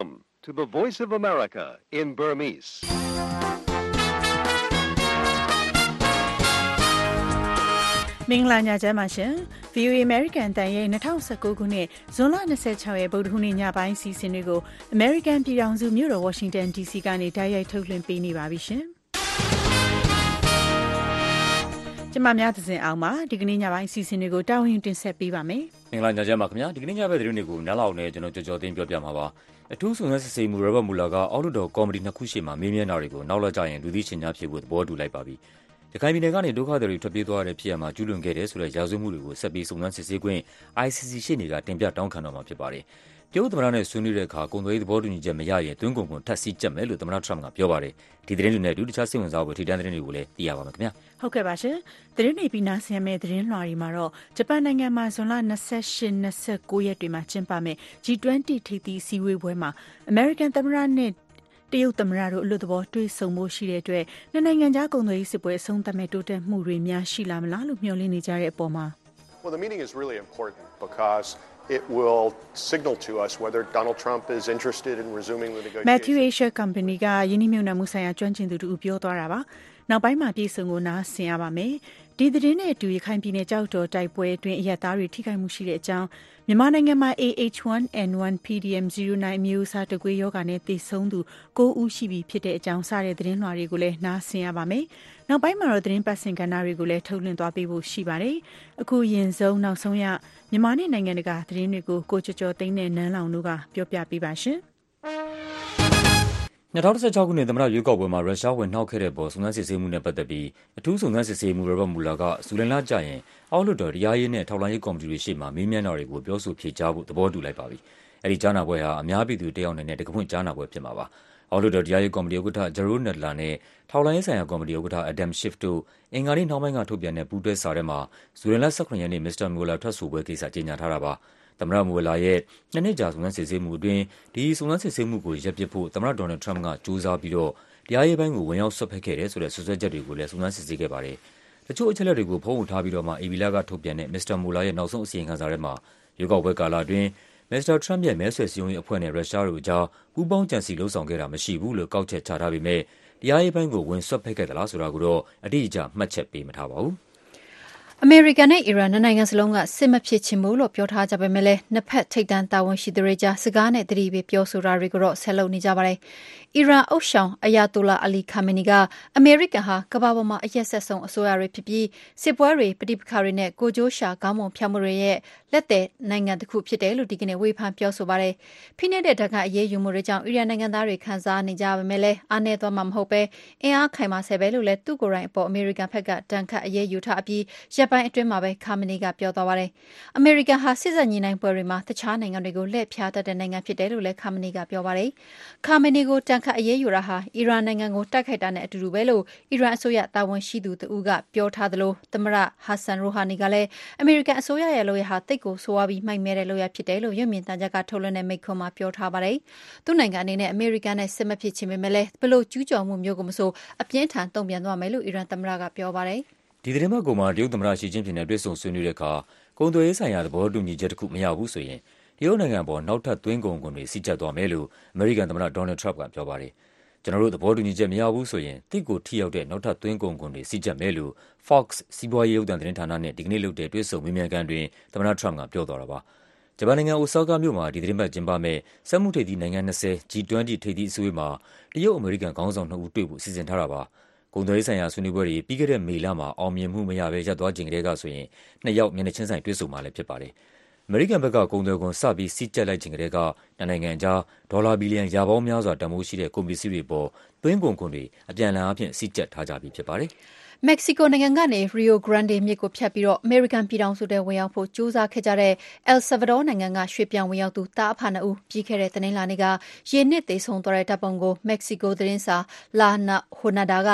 To the Voice of America in Burmese. မင်္ဂလာညချမ်းပါရှင် VOA American တန်ရဲ့2019ခုနှစ်ဇွန်လ26ရက်ဗုဒ္ဓဟူးနေ့ညပိုင်းစီစဉ်တွေကို American ပြည်ထောင်စုမြို့တော် Washington DC ကနေတိုက်ရိုက်ထုတ်လွှင့်ပေးနေပါပြီရှင်ကျမများသဇင်အောင်ပါဒီကနေ့ညပိုင်းစီစဉ်တွေကိုတာဝန်တင်ဆက်ပေးပါမယ်မင်္ဂလာညချမ်းပါခင်ဗျာဒီကနေ့ညဘက်သတင်းတွေကိုနားလောက်နဲ့ကျွန်တော်ကြော်သိမ်းပြောပြမှာပါအထူးစုံစမ်းစစ်ဆေးမှုရောဘတ်မူလာကအောက်လွှတ်တော်ကော်မတီနှစ်ခုရှေ့မှာမေးမြန်းတာတွေကိုနောက်လာကြရင်လူသိရှင်ကြားဖြစ်ဖို့သဘောတူလိုက်ပါပြီရခိုင်ပြည်နယ်ကနေဒုက္ခသည်တွေထွက်ပြေးသွားတဲ့ဖြစ်ရမှာကျူးလွန်ခဲ့တဲ့ဆိုတဲ့ရာဇဝတ်မှုတွေကိုဆက်ပြီးစုံစမ်းစစ်ဆေးခွင့် ICC ရှေ့နေကတင်ပြတောင်းခံတော့မှာဖြစ်ပါတယ်။တရုတ်သမ္မတနဲ့ဆွေးနွေးတဲ့အခါကုန်သွယ်ရေးသဘောတူညီချက်မရရင်သွင်းကုန်ခွန်ထပ်စီးကျပ်မယ်လို့သမ္မတထရမ့်ကပြောပါတယ်။ဒီသတင်းတွေနဲ့အတူတခြားစိတ်ဝင်စားဖို့ထိတန်းသတင်းတွေကိုလည်းသိရပါမယ်ခင်ဗျာ။ဟုတ်ကဲ့ပါရှင်။သတင်းတွေပြီးနားဆင်ရမယ့်သတင်းလွှာတွေမှာတော့ဂျပန်နိုင်ငံမှာဇွန်လ28-29ရက်တွေမှာကျင်းပမယ့် G20 ထိပ်သီးအစည်းအဝေးပွဲမှာ American သမ္မတနဲ့တရုတ်သမ္မတတို့အလွတ်သဘောတွေ့ဆုံမှုရှိတဲ့အတွက်နှစ်နိုင်ငံကြားကုန်သွယ်ရေးစစ်ပွဲအဆုံးသတ်မဲ့တိုးတက်မှုတွေများရှိလာမလားလို့မျှော်လင့်နေကြတဲ့အပေါ်မှာ Well, the meeting is really important because it will signal to us whether Donald Trump is interested in resuming the negotiations. Matthew Asia Company ကယင်းနှိမ့်မြုပ်နှံမှုဆိုင်ရာကျွမ်းကျင်သူတို့ပြောသွားတာပါနောက်ပိုင်းမှာပြည်စုံကိုနားဆင်ရပါမယ်ဒီသတင်းနဲ့အတူရခိုင်ပြည်နယ်ကြောက်တော်တိုက်ပွဲအတွင်းအရသားတွေထိခိုက်မှုရှိတဲ့အကြောင်းမြန်မာနိုင်ငံမှာ AH1N1 PDM09 မျိုးစားတကွေးရောဂါနဲ့သေဆုံးသူ9ဦးရှိပြီဖြစ်တဲ့အကြောင်းစတဲ့သတင်းလွှာတွေကိုလည်းနားဆင်ရပါမယ်နောက်ပိုင်းမှာတော့သတင်းပတ်စင်ကဏ္ဍတွေကိုလည်းထုတ်လွှင့်သွားပေးဖို့ရှိပါတယ်အခုရင်ဆုံးနောက်ဆုံးရမြန်မာနဲ့နိုင်ငံတကာသတင်းတွေကိုကိုကျော်သိန်းနဲ့နန်းလောင်တို့ကပြောပြပေးပါရှင် 2016ခုနှစ်သမ္မတရွေးကောက်ပွဲမှာရုရှားဝင်နှောက်ခဲ့တဲ့ပေါ်စုံစမ်းစစ်ဆေးမှုနဲ့ပတ်သက်ပြီးအထူးစုံစမ်းစစ်ဆေးမှုရောဘတ်မူလာကဇူလိုင်လကျရင်အောက်လွှတ်တော်တရားရေးနဲ့ထောက်လှမ်းရေးကော်မတီတွေရှေ့မှာမေးမြန်းတာတွေကိုပြောဆိုဖြေကြားဖို့သဘောတူလိုက်ပါပြီ။အဲဒီကြားနာပွဲဟာအများပြည်သူတက်ရောက်နေတဲ့တကဖွင့်ကြားနာပွဲဖြစ်မှာပါ။အောက်လွှတ်တော်တရားရေးကော်မတီဥက္ကဋ္ဌ Jerrold Nadler နဲ့ထောက်လှမ်းရေးဆိုင်ရာကော်မတီဥက္ကဋ္ဌ Adam Schiff တို့အင်္ဂါနေ့နှောင်းပိုင်းကထုတ်ပြန်တဲ့ပူးတွဲစာထဲမှာဇူလိုင်လ18ရက်နေ့မစ္စတာမူလာထွက်ဆိုပွဲကိစ္စကြေညာထားတာပါ။သမ္မတမူလာရဲ့2နှစ်ကြာစုံစမ်းစစ်ဆေးမှုအတွင်းဒီစုံစမ်းစစ်ဆေးမှုကိုရပ်ပစ်ဖို့သမ္မတဒေါ်နယ်ထရမ့်ကကြိုးစားပြီးတော့တရားရေးပိုင်းကိုဝင်ရောက်ဆွတ်ဖက်ခဲ့တယ်ဆိုတဲ့စွပ်စွဲချက်တွေကိုလည်းစုံစမ်းစစ်ဆေးခဲ့ပါတယ်။တချို့အချက်အလက်တွေကိုဖုံးအုပ်ထားပြီးတော့မှအေဘီလာကထုတ်ပြန်တဲ့မစ္စတာမူလာရဲ့နောက်ဆုံးအစီရင်ခံစာထဲမှာရွေးကောက်ပွဲကာလအတွင်းမစ္စတာထရမ့်ရဲ့မဲဆွယ်စည်းရုံးရေးအဖွဲ့နဲ့ရုရှားတို့အကြားပူးပေါင်းကြံစည်လှုံ့ဆော်ခဲ့တာမရှိဘူးလို့ကောက်ချက်ချထားပေမဲ့တရားရေးပိုင်းကိုဝင်ဆွတ်ဖက်ခဲ့သလားဆိုတာကိုတော့အတိအကျမှတ်ချက်ပေးမထားပါဘူး။အမေရိကန်နဲ့အီရန်နိုင်ငံစလုံးကစစ်မဖြစ်ချင်ဘူးလို့ပြောထားကြပေမဲ့လည်းနှစ်ဖက်ထိပ်တန်းတာဝန်ရှိသူတွေကြားစကားနဲ့တတိပေးပြောဆိုတာတွေကိုတော့ဆက်လုပ်နေကြပါတယ်။အီရန်အုပ်ဆောင်အယာတိုလာအလီခါမနီကအမေရိကန်ဟာကမ္ဘာပေါ်မှာအရက်ဆက်ဆုံးအစိုးရတွေဖြစ်ပြီးစစ်ပွဲတွေပဋိပက္ခတွေနဲ့ကိုကြိုးရှာခေါင်းပုံဖြတ်မှုတွေရဲ့လက်သည်နိုင်ငံတစ်ခုဖြစ်တယ်လို့ဒီကနေ့ဝေဖန်ပြောဆိုပါတယ်။ဖိနှိပ်တဲ့ဓာတ်ကအရေးယူမှုတွေကြောင့်အီရန်နိုင်ငံသားတွေခံစားနေကြပေမဲ့လည်းအားနည်းသွားမှာမဟုတ်ပဲအင်အားခိုင်မာဆဲပဲလို့လည်းသူ့ကိုယ်တိုင်အပေါ်အမေရိကန်ဘက်ကတန်ခတ်အရေးယူထားအပြီးရပ်ပိုင်းအတွင်းမှာပဲခါမနီကပြောသွားပါတယ်။အမေရိကန်ဟာစစ်ဆက်ညီနိုင်ပွဲတွေမှာတခြားနိုင်ငံတွေကိုလှည့်ဖြားတတ်တဲ့နိုင်ငံဖြစ်တယ်လို့လည်းခါမနီကပြောပါတယ်။ခါမနီကိုတန်ခတ်အရေးယူတာဟာအီရန်နိုင်ငံကိုတိုက်ခိုက်တာနဲ့အတူတူပဲလို့အီရန်အစိုးရတာဝန်ရှိသူတဦးကပြောထားသလိုသမ္မတဟာဆန်ရိုဟာနီကလည်းအမေရိကန်အစိုးရရဲ့လုပ်ရဟာတိတ်ကိုဆိုးဝါးပြီးမိုက်မဲတဲ့လုပ်ရဖြစ်တယ်လို့ရုပ်မြင်သံကြားကထုတ်လွှင့်တဲ့မိန့်ခွန်းမှာပြောထားပါတယ်။သူ့နိုင်ငံအနေနဲ့အမေရိကန်နဲ့စစ်မဖြစ်ချင်ပေမဲ့လည်းဘလို့ကျူးကျော်မှုမျိုးကိုမဆိုအပြင်းထန်တုံ့ပြန်သွားမယ်လို့အီရန်သမ္မတကပြောပါတယ်။ဒီသတင်းပတ်ကုန်မှာတရုတ်သမ္မတရှီကျင်းပင်နဲ့တွေ့ဆုံဆွေးနွေးတဲ့အခါကုန်သွယ်ရေးဆိုင်ရာသဘောတူညီချက်တစ်ခုမရဘူးဆိုရင်တရုတ်နိုင်ငံပေါ်နောက်ထပ်သွင်းကုန်ခွန်တွေစီးကျပ်သွားမယ်လို့အမေရိကန်သမ္မတဒေါ်နယ်ထရမ့်ကပြောပါတယ်။ကျွန်တော်တို့သဘောတူညီချက်မရဘူးဆိုရင်တိတ်ကိုထိရောက်တဲ့နောက်ထပ်သွင်းကုန်ခွန်တွေစီးကျပ်မယ်လို့ Fox စီးပွားရေးရုပ်သံသတင်းဌာနနဲ့ဒီကနေ့လုပ်တဲ့တွေ့ဆုံမေးမြန်းခန်းတွင်သမ္မတထရမ့်ကပြောသွားတာပါ။ဂျပန်နိုင်ငံအိုဆာကာမြို့မှာဒီသတင်းပတ်ကျင်းပမဲ့စက်မှုထိပ်သီးနိုင်ငံ20 G20 ထိပ်သီးအစည်းအဝေးမှာတရုတ်အမေရိကန်ခေါင်းဆောင်2ဦးတွေ့ဖို့စီစဉ်ထားတာပါ။ကုန်သွယ်ရေးဆိုင်ရာဆွေးနွေးပွဲတွေပြီးခဲ့တဲ့မေလမှာအောင်မြင်မှုမရဘဲရပ်သွားချိန်ကတည်းကဆိုရင်နှစ်ယောက်မျက်နှာချင်းဆိုင်တွေ့ဆုံမှလည်းဖြစ်ပါတယ်။အမေရိကန်ဘက်ကကုန်သွယ်ခွန်စပြီးစီးကျပ်လိုက်ချိန်ကတည်းကနိုင်ငံအကြားဒေါ်လာဘီလီယံရာပေါင်းများစွာတန်ဖိုးရှိတဲ့ကုန်ပစ္စည်းတွေပေါ်သွင်းကုန်ခွန်တွေအပြန်အလှန်အားဖြင့်စီးကျပ်ထားကြပြီးဖြစ်ပါတယ်။မက္ကဆီကိုနိုင်ငံကနေရီယိုဂရန်ဒေမြစ်ကိုဖြတ်ပြီးအမေရိကန်ပြည်ထောင်စုထဲဝင်ရောက်ဖို့ကြိုးစားခဲ့ကြတဲ့အယ်ဆာဗာဒေါနိုင်ငံကရွှေ့ပြောင်းဝင်ရောက်သူသားအဖ2ဦးပြီးခဲ့တဲ့တနင်္လာနေ့ကရေနစ်သေဆုံးသွားတဲ့တပ်ပုံကိုမက္ကဆီကိုသတင်းစာလာဟိုနာဒါက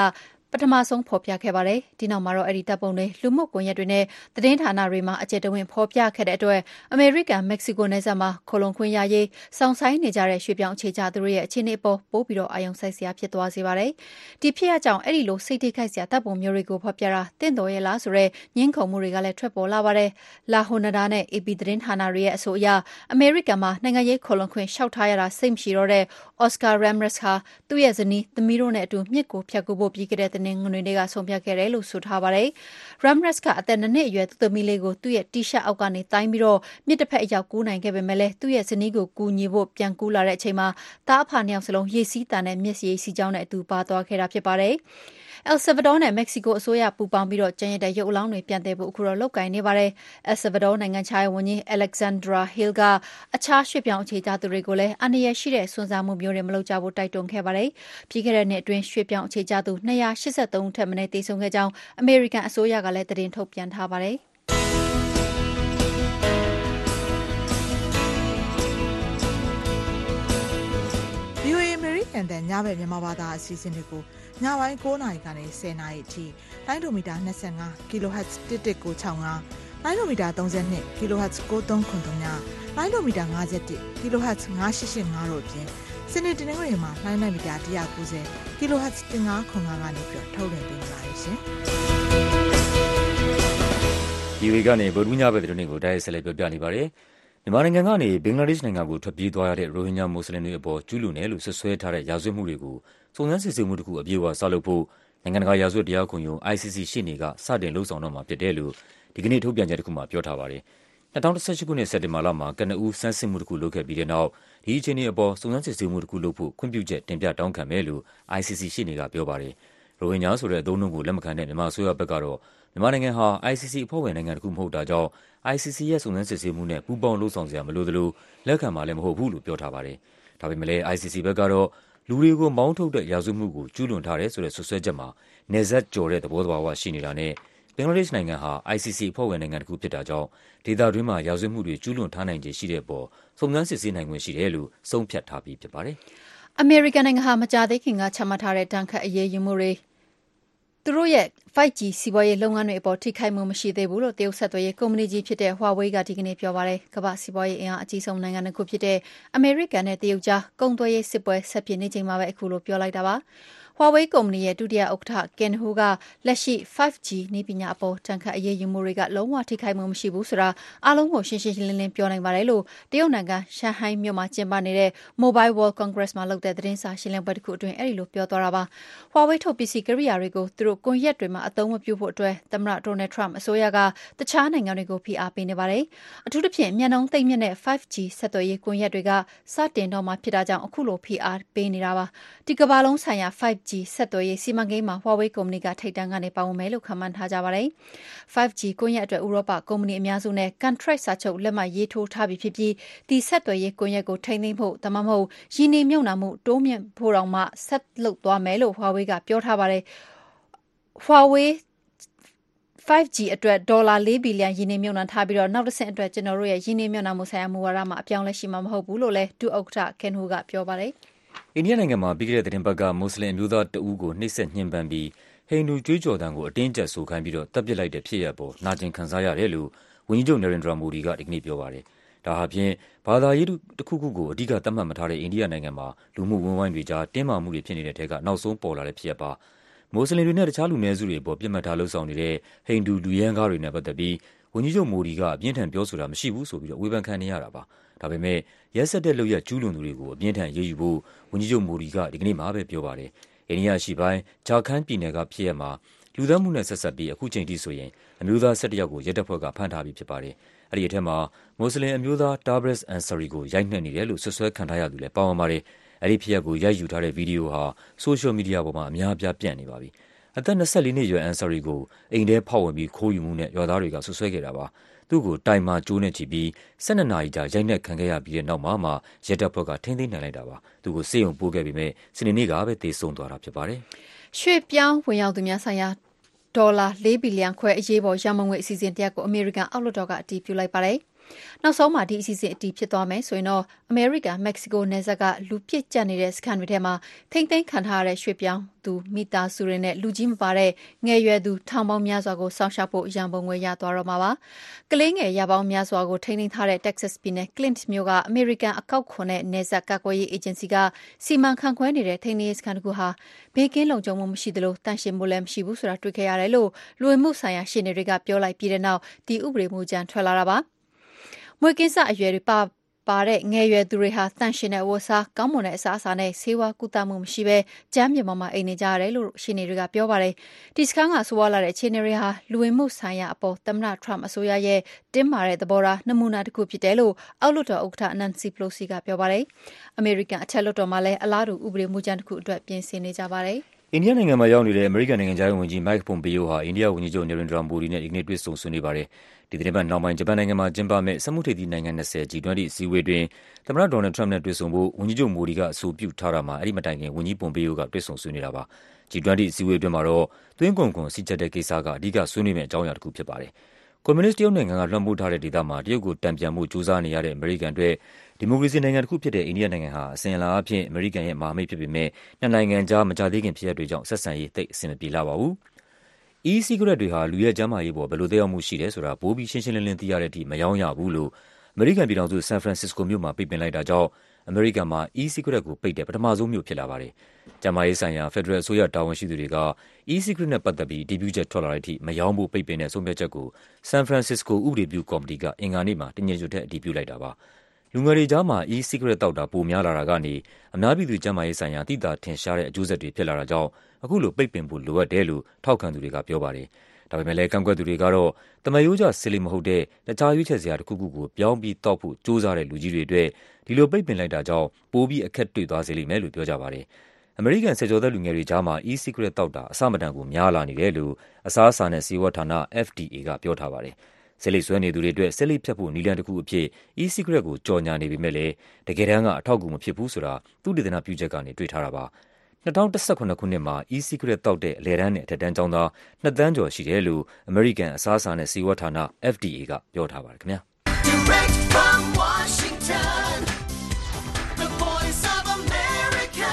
ပထမဆုံးဖော်ပြခဲ့ပါတယ်။ဒီနောက်မှာတော့အဲ့ဒီတပ်ပုံတွေလူမှုကွန်ရက်တွေနဲ့သတင်းဌာနတွေမှာအကျယ်တဝင့်ဖော်ပြခဲ့တဲ့အတွက်အမေရိကန်မက္ကဆီကိုနယ်စပ်မှာခိုလုံခွင့်ရရေးစောင့်ဆိုင်းနေကြတဲ့ရွှေပြောင်းအခြေချသူတွေရဲ့အခြေအနေပေါ်ပိုပြီးတော့အာရုံစိုက်စရာဖြစ်သွားစေပါတယ်။ဒီဖြစ်ရကြောင်းအဲ့ဒီလိုစိတ်ထိခိုက်စရာတပ်ပုံမျိုးတွေကိုဖော်ပြတာတင့်တော်ရဲ့လားဆိုတဲ့ညှင်းခုန်မှုတွေကလည်းထွက်ပေါ်လာပါတယ်။လာဟိုနဒါနဲ့ AP သတင်းဌာနတွေရဲ့အဆိုအရအမေရိကန်မှာနိုင်ငံရေးခိုလုံခွင့်လျှောက်ထားရတာစိတ်မရှိတော့တဲ့ Oscar Ramirez ဟာသူ့ရဲ့ဇနီးသမီးတို့နဲ့အတူမြစ်ကိုဖြတ်ကူဖို့ပြီးခဲ့တဲ့တင်းငွေတွေကဆုံးဖြတ်ခဲ့တယ်လို့ဆိုထားပါတယ်။ Ramirez ကအသက်2နှစ်အရွယ်သမီးလေးကိုသူ့ရဲ့တီရှပ်အောက်ကနေတိုင်းပြီးတော့မြစ်တစ်ဖက်အရောက်ကူးနိုင်ခဲ့ပေမဲ့လည်းသူ့ရဲ့ဇနီးကိုကူညီဖို့ပြန်ကူးလာတဲ့အချိန်မှာတားအဖာနှစ်ယောက်စလုံးရေစီးတန်တဲ့မျက်စိစီကြောင်းနဲ့အတူပါသွားခဲ့တာဖြစ်ပါတယ်။ El Salvador နဲ့ Mexico အစိုးရပူးပေါင်းပြီးတော့ကျန်ရတဲ့ရုပ်အလောင်းတွေပြန်တည်ဖို့အခုတော့လုပ်ကိုင်နေပါတယ်။ El Salvador နိုင်ငံခြားရေးဝန်ကြီး Alexandra Hill ကအခြားရွှေ့ပြောင်းအခြေချသူတွေကိုလည်းအန္တရာယ်ရှိတဲ့စွန့်စားမှုမျိုးတွေမလုပ်ကြဖို့တိုက်တွန်းခဲ့ပါတယ်။ပြီးခဲ့တဲ့နှစ်အတွင်းရွှေ့ပြောင်းအခြေချသူ283ဦးထက်မနည်းသေဆုံးခဲ့ကြောင်းအမေရိကန်အစိုးရကလည်းသတင်းထုတ်ပြန်ထားပါတယ်။ VOA အမေရိကန်တန်ညဘက်မြန်မာဘာသာအစီအစဉ်တွေကိုညပိုင်း9:00နာရီကနေ10:00နာရီအထိလိုင်းဒိုမီတာ25 kHz 1165လိုင်းဒိုမီတာ32 kHz 9393လိုင်းဒိုမီတာ51 kHz 9885တို့အပြင်စနေတနင်္ဂနွေမှာလိုင်းမီတာ190 kHz 1505ကနေပြီးထုတ်လွှင့်ပေးနေပါတယ်ရှင်။ VOA ကနေဗုဒ္ဓညဘက်သတင်းတွေကိုတိုက်ရိုက်ဆက်လက်ပြောပြနေပါတယ်။မြန်မာနိုင်ငံကနေဘင်္ဂလားဒေ့ရှ်နိုင်ငံကိုထွက်ပြေးသွားရတဲ့ရိုဟင်ဂျာမွတ်စလင်တွေအပေါ်ကျူးလွန်တယ်လို့ဆွဆွဲထားတဲ့ရာဇဝတ်မှုတွေကိုစုံစမ်းစစ်ဆေးမှုတစ်ခုအပြည့်အဝစလုပ်ဖို့နိုင်ငံတကာရာဇဝတ်တရားခုံရုံး ICC ရှေ့နေကစတင်လှုံ့ဆော်တော့မှာဖြစ်တယ်လို့ဒီကနေ့ထုတ်ပြန်ချက်တစ်ခုမှာပြောထားပါတယ်။2018ခုနှစ်စက်တင်ဘာလမှာကနဦးစမ်းစစ်မှုတစ်ခုလုပ်ခဲ့ပြီးတဲ့နောက်ဒီအခြေအနေအပေါ်စုံစမ်းစစ်ဆေးမှုတစ်ခုလုပ်ဖို့ခွင့်ပြုချက်တင်ပြတောင်းခံမယ်လို့ ICC ရှေ့နေကပြောပါတယ်။ရိုဟင်ဂျာဆိုတဲ့အသုံးအနှုန်းကိုလက်မခံတဲ့မြန်မာအစိုးရဘက်ကတော့မြန်မာနိုင်ငံဟာ ICC အဖွဲ့ဝင်နိုင်ငံတစ်ခုမဟုတ်တာကြောင့် ICC ရဲ့စုံစမ်းစစ်ဆေးမှုနဲ့ပူးပေါင်းလှုံ့ဆော်စရာမလိုသလိုလက်ခံမှာလည်းမဟုတ်ဘူးလို့ပြောထားပါတယ်။ဒါပေမဲ့လည်း ICC ဘက်ကတော့လူတွေကိုမောင်းထုတ်တဲ့ရာဇဝတ်မှုကိုကျူးလွန်ထားတယ်ဆိုတဲ့ဆွဆွဲချက်မှာနယ်စပ်ကျော်တဲ့သဘောတဘာဝရှိနေတာနဲ့ဘင်္ဂလားဒေ့ရှ်နိုင်ငံဟာ ICC အဖွဲ့ဝင်နိုင်ငံတစ်ခုဖြစ်တာကြောင့်ဒေသတွင်းမှာရာဇဝတ်မှုတွေကျူးလွန်ထားနိုင်ခြေရှိတဲ့အပေါ်စုံစမ်းစစ်ဆေးနိုင်ခွင့်ရှိတယ်လို့ဆုံးဖြတ်ထားပြီးဖြစ်ပါတယ်။အမေရိကန်နိုင်ငံဟာမကြာသေးခင်ကချမှတ်ထားတဲ့တန်ခတ်အရေးယူမှုတွေသူတို့ရဲ့ 5G စီးပွားရေးလုပ်ငန်းတွေအပေါ်ထိခိုက်မှုမရှိသေးဘူးလို့တရုတ်ဆက်သွယ်ရေးကုမ္ပဏီကြီးဖြစ်တဲ့ Huawei ကဒီကနေ့ပြောပါတယ်။ကမ္ဘာစီးပွားရေးအင်အားအကြီးဆုံးနိုင်ငံတစ်ခုဖြစ်တဲ့အမေရိကန်နဲ့တရုတ်ကြားကုန်သွယ်ရေးစစ်ပွဲဆက်ဖြစ်နေချိန်မှာပဲအခုလိုပြောလိုက်တာပါ။ Huawei ကုမ္ပဏီရဲ့ဒုတိယဥက္ကဋ္ဌ Ken Hu ကလက်ရှိ 5G နည်းပညာအပေါ်တန်ခတ်အရေးယူမှုတွေကလုံးဝထိခိုက်မှုမရှိဘူးဆိုတာအားလုံးကိုရှင်းရှင်းလင်းလင်းပြောနိုင်ပါတယ်လို့တရုတ်နိုင်ငံရှန်ဟိုင်းမြို့မှာကျင်းပနေတဲ့ Mobile World Congress မှာလုပ်တဲ့သတင်းစာရှင်းလင်းပွဲတစ်ခုအတွင်းအဲဒီလိုပြောသွားတာပါ။ Huawei ထုတ်ပစ္စည်းကိရိယာတွေကိုသူတို့ကွန်ရက်တွေမှာအသုံးမပြုဖို့အတွက်သမ္မတ Donald Trump အစိုးရကတခြားနိုင်ငံတွေကိုဖိအားပေးနေပါတယ်။အထူးသဖြင့်မျက်နှာသိမ့်မြင့်တဲ့ 5G ဆက်သွယ်ရေးကွန်ရက်တွေကစတင်တော့မှာဖြစ်တာကြောင့်အခုလိုဖိအားပေးနေတာပါ။ဒီကမ္ဘာလုံးဆိုင်ရာ 5G ဆက်သွယ်ရေးစီမံကိန်းမှာ Huawei ကုမ္ပဏီကထိပ်တန်းကနေပါဝင်မယ်လို့ခန့်မှန်းထားကြပါတယ်။ 5G ကွန်ရက်အတွက်ဥရောပကုမ္ပဏီအများစုနဲ့ Contract စာချုပ်လက်မှတ်ရေးထိုးထားပြီဖြစ်ပြီးဒီဆက်သွယ်ရေးကွန်ရက်ကိုထိန်းသိမ်းဖို့ဒါမှမဟုတ်ရင်းနှီးမြှုပ်နှံမှုတိုးမြှင့်ဖို့တောင်မှဆက်လုပ်သွားမယ်လို့ Huawei ကပြောထားပါတယ်။ Huawei 5G အတွက်ဒေါ်လာ4ဘီလီယံရင်းနှီးမြှုပ်နှံထားပြီးတော့နောက်တစ်ဆင့်အတွက်ကျွန်တော်တို့ရဲ့ရင်းနှီးမြှုပ်နှံမှုဆိုင်ရာမူဝါဒမှာအပြောင်းလဲရှိမှာမဟုတ်ဘူးလို့လည်းဒုဥက္ကဋ္ဌ Ken Hu ကပြောပါတယ်။အိန္ဒိယနိုင်ငံမှာပြီးခဲ့တဲ့သတင်းပတ်ကမွတ်စလင်အမျိုးသားတဦးကိုနှိပ်စက်ညှဉ်းပန်းပြီးဟိန္ဒူကြွေးကြော်သံကိုအတင်းကျပ်ဆိုခိုင်းပြီးတော့တပ်ပစ်လိုက်တဲ့ဖြစ်ရပ်ပေါ်နာကျင်ခံစားရတယ်လို့ဝန်ကြီးချုပ် Narendra Modi ကဒီကနေ့ပြောပါတယ်။ဒါဟာဖြင့်ဘာသာရေးတစ်ခုခုကိုအဓိကသတ်မှတ်မထားတဲ့အိန္ဒိယနိုင်ငံမှာလူမှုဝန်းဝိုင်းတွေကြားတင်းမာမှုတွေဖြစ်နေတဲ့ထဲကနောက်ဆုံးပေါ်လာတဲ့ဖြစ်ရပ်ပါ။မွတ်စလင်တွေနဲ့တခြားလူနည်းစုတွေအပေါ်ပြစ်မှတ်ထားလှုပ်ဆောင်နေတဲ့ဟိန္ဒူလူရမ်းကားတွေနဲ့ပတ်သက်ပြီးဝန်ကြီးချုပ် Modi ကအပြင်းထန်ပြောဆိုတာမရှိဘူးဆိုပြီးတော့ဝေဖန်ခံနေရတာပါ။ဒါပေမဲ့ရက်စက်တဲ့လုပ်ရပ်ကျူးလွန်သူတွေကိုအပြင်းထန်အရေးယူဖို့ဝန်ကြီးချုပ် Modi ကဒီကနေ့မှပဲပြောပါတယ်။အိန္ဒိယအရှေ့ပိုင်းဂျာခန်းပြည်နယ်ကဖြစ်ရပ်မှာလူသတ်မှုနဲ့ဆက်စပ်ပြီးအခုချိန်ထိဆိုရင်အမျိုးသား17ယောက်ကိုရဲတပ်ဖွဲ့ကဖမ်းထားပြီးဖြစ်ပါတယ်။အဲဒီအထက်မှာမွတ်စလင်အမျိုးသား Tabriz Ansari ကိုရိုက်နှက်နေတယ်လို့ဆွဆွဲခံထားရသူလည်းပါဝင်ပါတယ်။အဲဒီဖြစ်ရပ်ကိုရိုက်ယူထားတဲ့ဗီဒီယိုဟာဆိုရှယ်မီဒီယာပေါ်မှာအများအပြားပြန့်နေပါပြီ။အသက်24နှစ်အရွယ် Ansari ကိုအိမ်ထဲဖောက်ဝင်ပြီးခိုးယူမှုနဲ့ရွာသားတွေကဆွဆွဲခဲ့တာပါ။သူ့ကိုတိုင်မှာကြိုးနဲ့ချီပြီး12နာရီကြာရိုက်နှက်ခံခဲ့ရပြီးတဲ့နောက်မှရဲတပ်ဖွဲ့ကထိန်းသိမ်းနိုင်လိုက်တာပါ။သူ့ကိုဆေးရုံပို့ခဲ့ပေမဲ့စနေနေ့ကပဲသေဆုံးသွားတာဖြစ်ပါတယ်။ရွှေ့ပြောင်းဝင်ရောက်သူများဆိုင်ရာဒေါ်လာ4ဘီလီယံခွဲအရေးပေါ်ရန်ပုံငွေအစီအစဉ်တစ်ရပ်ကိုအမေရိကန်အောက်လွှတ်တော်ကအတည်ပြုလိုက်ပါတယ်။နောက်ဆုံးမှာဒီအစီအစဉ်အတီးဖြစ်သွားမယ်ဆိုရင်တော့အမေရိကန်မက္ကဆီကိုနယ်စပ်ကလူပြစ်ကျပ်နေတဲ့စခန်းတွေထဲမှာထိမ့်သိမ်းခံထားရတဲ့ရွှေ့ပြောင်းသူမိသားစုတွေနဲ့လူကြီးမပါတဲ့ငယ်ရွယ်သူထောင်ပေါင်းများစွာကိုစောင့်ရှောက်ဖို့ရန်ပုံငွေရသွားတော့မှာပါကလေးငယ်ရပေါင်းများစွာကိုထိန်းသိမ်းထားတဲ့ Texas ပြည်နယ် Clint မြို့ကအမေရိကန်အကောက်ခွန်နဲ့နယ်စပ်ကာကွယ်ရေးအေဂျင်စီကစီမံခန့်ခွဲနေတဲ့ထိန်းသိမ်းရေးစခန်းတစ်ခုဟာဘေးကင်းလုံခြုံမှုမရှိသလိုတန့်ရှင်းမှုလည်းမရှိဘူးဆိုတာတွေ့ခဲ့ရတယ်လို့လူဝင်မှုဆိုင်ရာရှင်းနေတွေကပြောလိုက်ပြီးတဲ့နောက်ဒီဥပဒေမူကြမ်းထွက်လာတာပါမွေးကင်းစအရွယ်တွေပါတဲ့ငယ်ရွယ်သူတွေဟာတန့်ရှင်းတဲ့အဝတ်အစားကောင်းမွန်တဲ့အစားအစာနဲ့ဆေးဝါးကုသမှုမရှိဘဲကျန်းမာမှာအိမ်နေကြရတယ်လို့ရှင်းနေတွေကပြောပါတယ်ဒီစခန်းကဆိုးဝါးလာတဲ့အခြေအနေတွေဟာလူဝင်မှုဆိုင်ရာအပေါ်သမ္မတ Trump အစိုးရရဲ့တင်းမာတဲ့သဘောထားနမူနာတစ်ခုဖြစ်တယ်လို့အောက်လွှတ်တော်ဥက္ကဋ္ဌ Nancy Pelosi ကပြောပါတယ်အမေရိကန်အထက်လွှတ်တော်မှာလည်းအလားတူဥပဒေမူကြမ်းတစ်ခုအတွက်ပြင်ဆင်နေကြပါတယ်အိန္ဒိယနိုင်ငံမှာရောက်နေတဲ့အမေရိကန်နိုင်ငံသားဝန်ကြီး Mike Pompeo ဟာအိန္ဒိယဝန်ကြီးချုပ် Narendra Modi နဲ့ဒီကနေ့တွေ့ဆုံဆွေးနွေးပါတယ်ဒီသတင်းပတ်နောက်ပိုင်းဂျပန်နိုင်ငံမှာကျင်းပမယ့်စက်မှုထိပ်သီးနိုင်ငံ20 G20 အစည်းအဝေးတွင်သမ္မတ Donald Trump နဲ့တွေ့ဆုံဖို့ဝန်ကြီးချုပ် Modi ကအဆိုပြုထားတာမှာအဲ့ဒီမတိုင်ခင်ဝန်ကြီး Pompeo ကတွေ့ဆုံဆွေးနွေးတာပါ G20 အစည်းအဝေးအတွင်းမှာတော့သွင်းကုန်ခွန်စည်းကြပ်တဲ့ကိစ္စကအဓိကဆွေးနွေးမယ့်အကြောင်းအရာတစ်ခုဖြစ်ပါတယ်ကွန်မြူနစ်တရုတ်နိုင်ငံကလွှမ်းမိုးထားတဲ့ဒေသမှာတရုတ်ကိုတံပြန်မှုစူးစမ်းနေရတဲ့အမေရိကန်အတွက်ဒီမိုကရေစီနိုင်ငံတစ်ခုဖြစ်တဲ့အိန္ဒိယနိုင်ငံဟာအစဉ်အလာအဖြစ်အမေရိကန်ရဲ့မဟာမိတ်ဖြစ်ပေမဲ့နှစ်နိုင်ငံကြားမကြသေးခင်ဖြစ်ရပ်တွေကြောင့်ဆက်ဆံရေးသိပ်အဆင်မပြေလှပါဘူး။ e-cigarette တွေဟာလူရဲ့ကျန်းမာရေးပေါ်ဘယ်လိုသက်ရောက်မှုရှိတယ်ဆိုတာပိုပြီးရှင်းရှင်းလင်းလင်းသိရတဲ့အထိမရောင်းရဘူးလို့အမေရိကန်ပြည်ထောင်စုဆန်ဖရန်စစ္စကိုမြို့မှာပိတ်ပင်လိုက်တာကြောင့်အမေရိကန်မှာ e-cigarette ကိုပိတ်တဲ့ပထမဆုံးမြို့ဖြစ်လာပါတယ်။ကျန်းမာရေးဆိုင်ရာဖက်ဒရယ်အစိုးရတာဝန်ရှိသူတွေက e-cigarette နဲ့ပတ်သက်ပြီးအတည်ပြုချက်ထွက်လာတဲ့အထိမရောင်းဖို့ပိတ်ပင်တဲ့ဆုံးဖြတ်ချက်ကိုဆန်ဖရန်စစ္စကိုဥပဒေပြုကော်မတီကအင်္ဂါနေ့မှာတညီညွတ်တဲ့အတည်ပြုလိုက်တာပါ။လူငယ်တွေကြားမှာ e-cigarette တောက်တာပိုများလာတာကနေအများပြည်သူကျန်းမာရေးဆိုင်ရာသိသာထင်ရှားတဲ့အကျိုးဆက်တွေဖြစ်လာတာကြောင့်အခုလိုပိတ်ပင်ဖို့လိုအပ်တယ်လို့ထောက်ခံသူတွေကပြောပါတယ်။ဒါပေမဲ့လည်းကန့်ကွက်သူတွေကတော့တမယိုးကျဆေးလိမဟုတ်တဲ့တခြားရွေးချယ်စရာတစ်ခုခုကိုပြောင်းပြီးတောက်ဖို့ကြိုးစားတဲ့လူကြီးတွေအတွက်ဒီလိုပိတ်ပင်လိုက်တာကြောင့်ပိုပြီးအခက်တွေ့သွားစေလိမ့်မယ်လို့ပြောကြပါတယ်။အမေရိကန်ဆယ်ကျော်သက်လူငယ်တွေကြားမှာ e-cigarette တောက်တာအဆမတန်ကိုများလာနေတယ်လို့အစားအစာနဲ့ဆေးဝါးဌာန FDA ကပြောထားပါတယ်။ဆေးလိပ်ဆွဲနေသူတွေအတွက်ဆေးလိပ်ဖြတ်ဖို့နည်းလမ်းတစ်ခုအဖြစ် e-cigarette ကိုကြော်ညာနေပေမဲ့လည်းတကယ်တမ်းကအထောက်အကူမဖြစ်ဘူးဆိုတာသုတေသနပြုချက်ကနေတွေ့ထားတာပါ။2018ခုနှစ်မှာ e-cigarette တောက်တဲ့အလယ်တန်းနဲ့အထက်တန်းကျောင်းသား2 သန်းကျော်ရှိတယ်လို့အမေရိကန်အစားအစာနဲ့ဆေးဝါးဌာန FDA ကပြောထားပါတယ်ခင်ဗျာ။ Direct from Washington, the voice of America,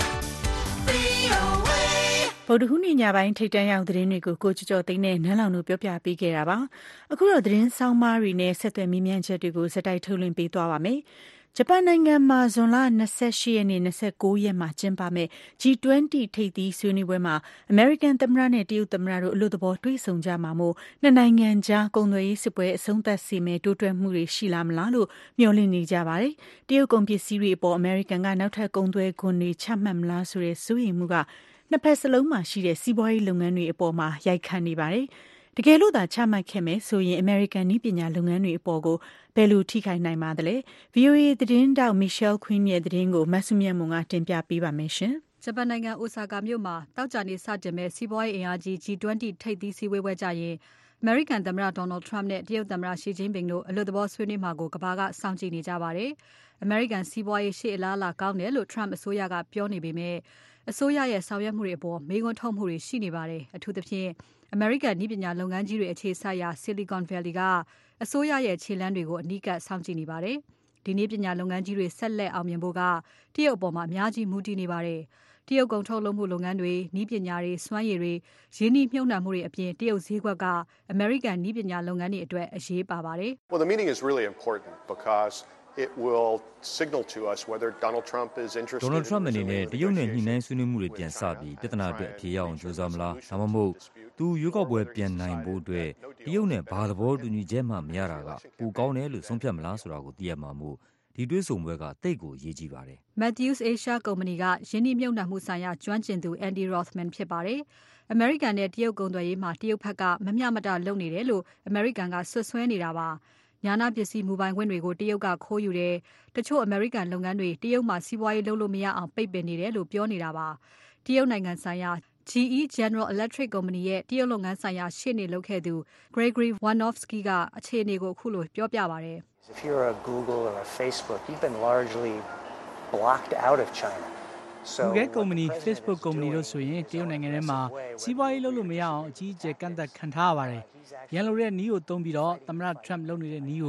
VOA ဗုဒ္ဓဟူးနေ့ညပိုင်းထိပ်တန်းရောက်သတင်းတွေကိုကိုကျော်သိန်းနဲ့နန်းလောင်တို့ပြောပြပေးခဲ့တာပါအခုတော့သတင်းဆောင်းပါးတွေနဲ့ဆက်သွယ်မိမြန်ချက်တွေကိုစက်တိုက်ထုတ်လွှင့်ပေးသွားပါမယ်ဂျပန်နိုင်ငံမှာဇွန်လ28ရက်နေ့29ရက်မှာကျင်းပမယ့် G20 ထိပ်သီးဆွေးနွေးပွဲမှာအမေရိကန်သမ္မတနဲ့တရုတ်သမ္မတတို့အလို့သဘောတွေ့ဆုံကြမှာမို့နှစ်နိုင်ငံကြားကုန်သွယ်ရေးစစ်ပွဲအဆုံးသတ်စေမယ့်တိုးတက်မှုတွေရှိလာမလားလို့မျှော်လင့်နေကြပါတယ်။တရုတ်ကုန်ပစ္စည်းတွေအပေါ်အမေရိကန်ကနောက်ထပ်ကုန်သွယ်ခွန်တွေချမှတ်မလားဆိုတဲ့စိုးရိမ်မှုကနှစ်ဖက်စလုံးမှာရှိတဲ့စီးပွားရေးလုပ်ငန်းတွေအပေါ်မှာရိုက်ခတ်နေပါတယ်။တကယ်လို့သာချမှတ်ခဲ့မယ်ဆိုရင်အမေရိကန်နည်းပညာလုပ်ငန်းတွေအပေါ်ကိုဘယ်လိုထိခိုက်နိုင်ပါသလဲ VOA သတင်းတောက် Michelle Quinn ရဲ့သတင်းကိုမဆုမြတ်မွန်ကတင်ပြပေးပါမယ်ရှင်ဂျပန်နိုင်ငံအိုဆာကာမြို့မှာတောက်ကြနေစတင်မဲ့စီးပွားရေးအင်အားကြီး G20 ထိပ်သီးစည်းဝေးပွဲကြရင်အမေရိကန်သမ္မတ Donald Trump နဲ့တရုတ်သမ္မတ Xi Jinping တို့အလို့သဘောဆွေးနွေးမှာကိုကမ္ဘာကစောင့်ကြည့်နေကြပါတယ်။အမေရိကန်စီးပွားရေးရှေ့အလားအလာကောင်းတယ်လို့ Trump အစိုးရကပြောနေပေမဲ့အစိုးရရဲ့ဆောင်ရွက်မှုတွေအပေါ်မေးခွန်းထုတ်မှုတွေရှိနေပါတယ်။အထူးသဖြင့်အမေရိကန်နည်းပညာလုပ်ငန်းကြီးတွေအခြေစိုက်ရာ Silicon Valley ကအစိုးရရဲ့ခြေလှမ်းတွေကိုအနီးကပ်စောင့်ကြည့်နေပါတယ်။ဒီနည်းပညာလုပ်ငန်းကြီးတွေဆက်လက်အောင်မြင်ဖို့ကတရုတ်အပေါ်မှာအများကြီးမူတည်နေပါတယ်။တရုတ်ကုန်ထုတ်လုပ်မှုလုပ်ငန်းတွေနည်းပညာတွေစွမ်းရည်တွေရင်းနှီးမြှုပ်နှံမှုတွေအပြင်တရုတ်ဈေးကွက်ကအမေရိကန်နည်းပညာလုပ်ငန်းတွေအတွက်အရေးပါပါတယ်။ Well, the meeting is really important because it will signal to us whether Donald Trump is interested Donald Trump အနေနဲ့တရုတ်နဲ့ညှိနှိုင်းဆွေးနွေးမှုတွေပြန်စပြီးပြဿနာအတွက်အဖြေရအောင်ကြိုးစားမလားဒါမှမဟုတ်သူရွေးကောက်ပွဲပြန်နိုင်ဖို့အတွက်တရုတ်နဲ့ဘာသဘောတူညီချက်မှမရတာကပိုကောင်းတယ်လို့ဆုံးဖြတ်မလားဆိုတာကိုသိရမှာမို့ဒီတွေ့ဆုံပွဲကတိတ်ကိုအရေးကြီးပါတယ်။ Matthews Asia ကုမ္ပဏီကယင်းနှိမြုပ်နှံမှုဆိုင်ရာကျွမ်းကျင်သူ Andy Rothman ဖြစ်ပါတယ်။ အမေရိကန်နဲ့တရုတ်ကုန်သွယ်ရေးမှာတရုတ်ဘက်ကမမျှမတလုပ်နေတယ်လို့အမေရိကန်ကဆွဆွဲနေတာပါ။ညာနာပစ္စည်းမူပိုင်ခွင့်တွေကိုတရုတ်ကခိုးယူတယ်။တချို့အမေရိကန်လုပ်ငန်းတွေတရုတ်မှာစီးပွားရေးလုပ်လို့မရအောင်ပိတ်ပင်နေတယ်လို့ပြောနေတာပါ။တရုတ်နိုင်ငံဆိုင်ရာ GE General Electric ကုမ္ပဏီရဲ့တရုတ်လုပ်ငန်းဆိုင်ရာရှေ့နေလုပ်ခဲ့သူ Gregory Wanofsky ကအခြေအနေကိုအခုလိုပြောပြပါတယ်။ If you're a Google or a Facebook, you've been largely blocked out of China. Google ကုမ္ပဏီ Facebook ကုမ္ပဏီတို့ဆိုရင်တရုတ်နိုင်ငံထဲမှာစီးပွားရေးလုပ်လို့မရအောင်အကြီးအကျယ်ကန့်သတ်ခံထားရပါတယ်။ရန်လိုတဲ့နည်းကိုသုံးပြီးတော့သမ္မတ Trump လုပ်နေတဲ့နည်းကို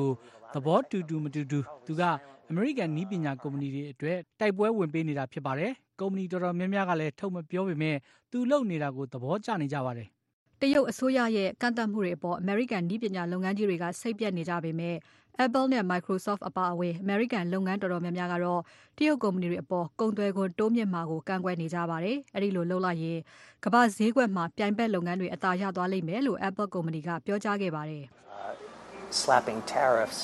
သဘောတူမတူသူကအမေရိကန်နည်းပညာကုမ္ပဏီတွေအတွက်တိုက်ပွဲဝင်ပေးနေတာဖြစ်ပါတယ်ကုမ္ပဏီတော်တော်များများကလည်းထုတ်မပြောပေမဲ့သူလုပ်နေတာကိုသဘောကျနေကြပါတယ်တရုတ်အစိုးရရဲ့ကန့်သတ်မှုတွေအပေါ် American နည်းပညာလုပ်ငန်းကြီးတွေကစိတ်ပျက်နေကြပေမဲ့ Apple နဲ့ Microsoft အပါအဝင် American လုပ်ငန်းတော်တော်များများကတော့တရုတ်ကုမ္ပဏီတွေအပေါ်ကုန်သွယ်ခွန်တိုးမြင့်မှာကိုကန့်ကွက်နေကြပါတယ်။အဲဒီလိုလုပ်လိုက်ရင်ကမ္ဘာဈေးကွက်မှာပြိုင်ဘက်လုပ်ငန်းတွေအသာရသွားလိမ့်မယ်လို့ Apple ကုမ္ပဏီကပြောကြားခဲ့ပါတယ်။ Slapping tariffs,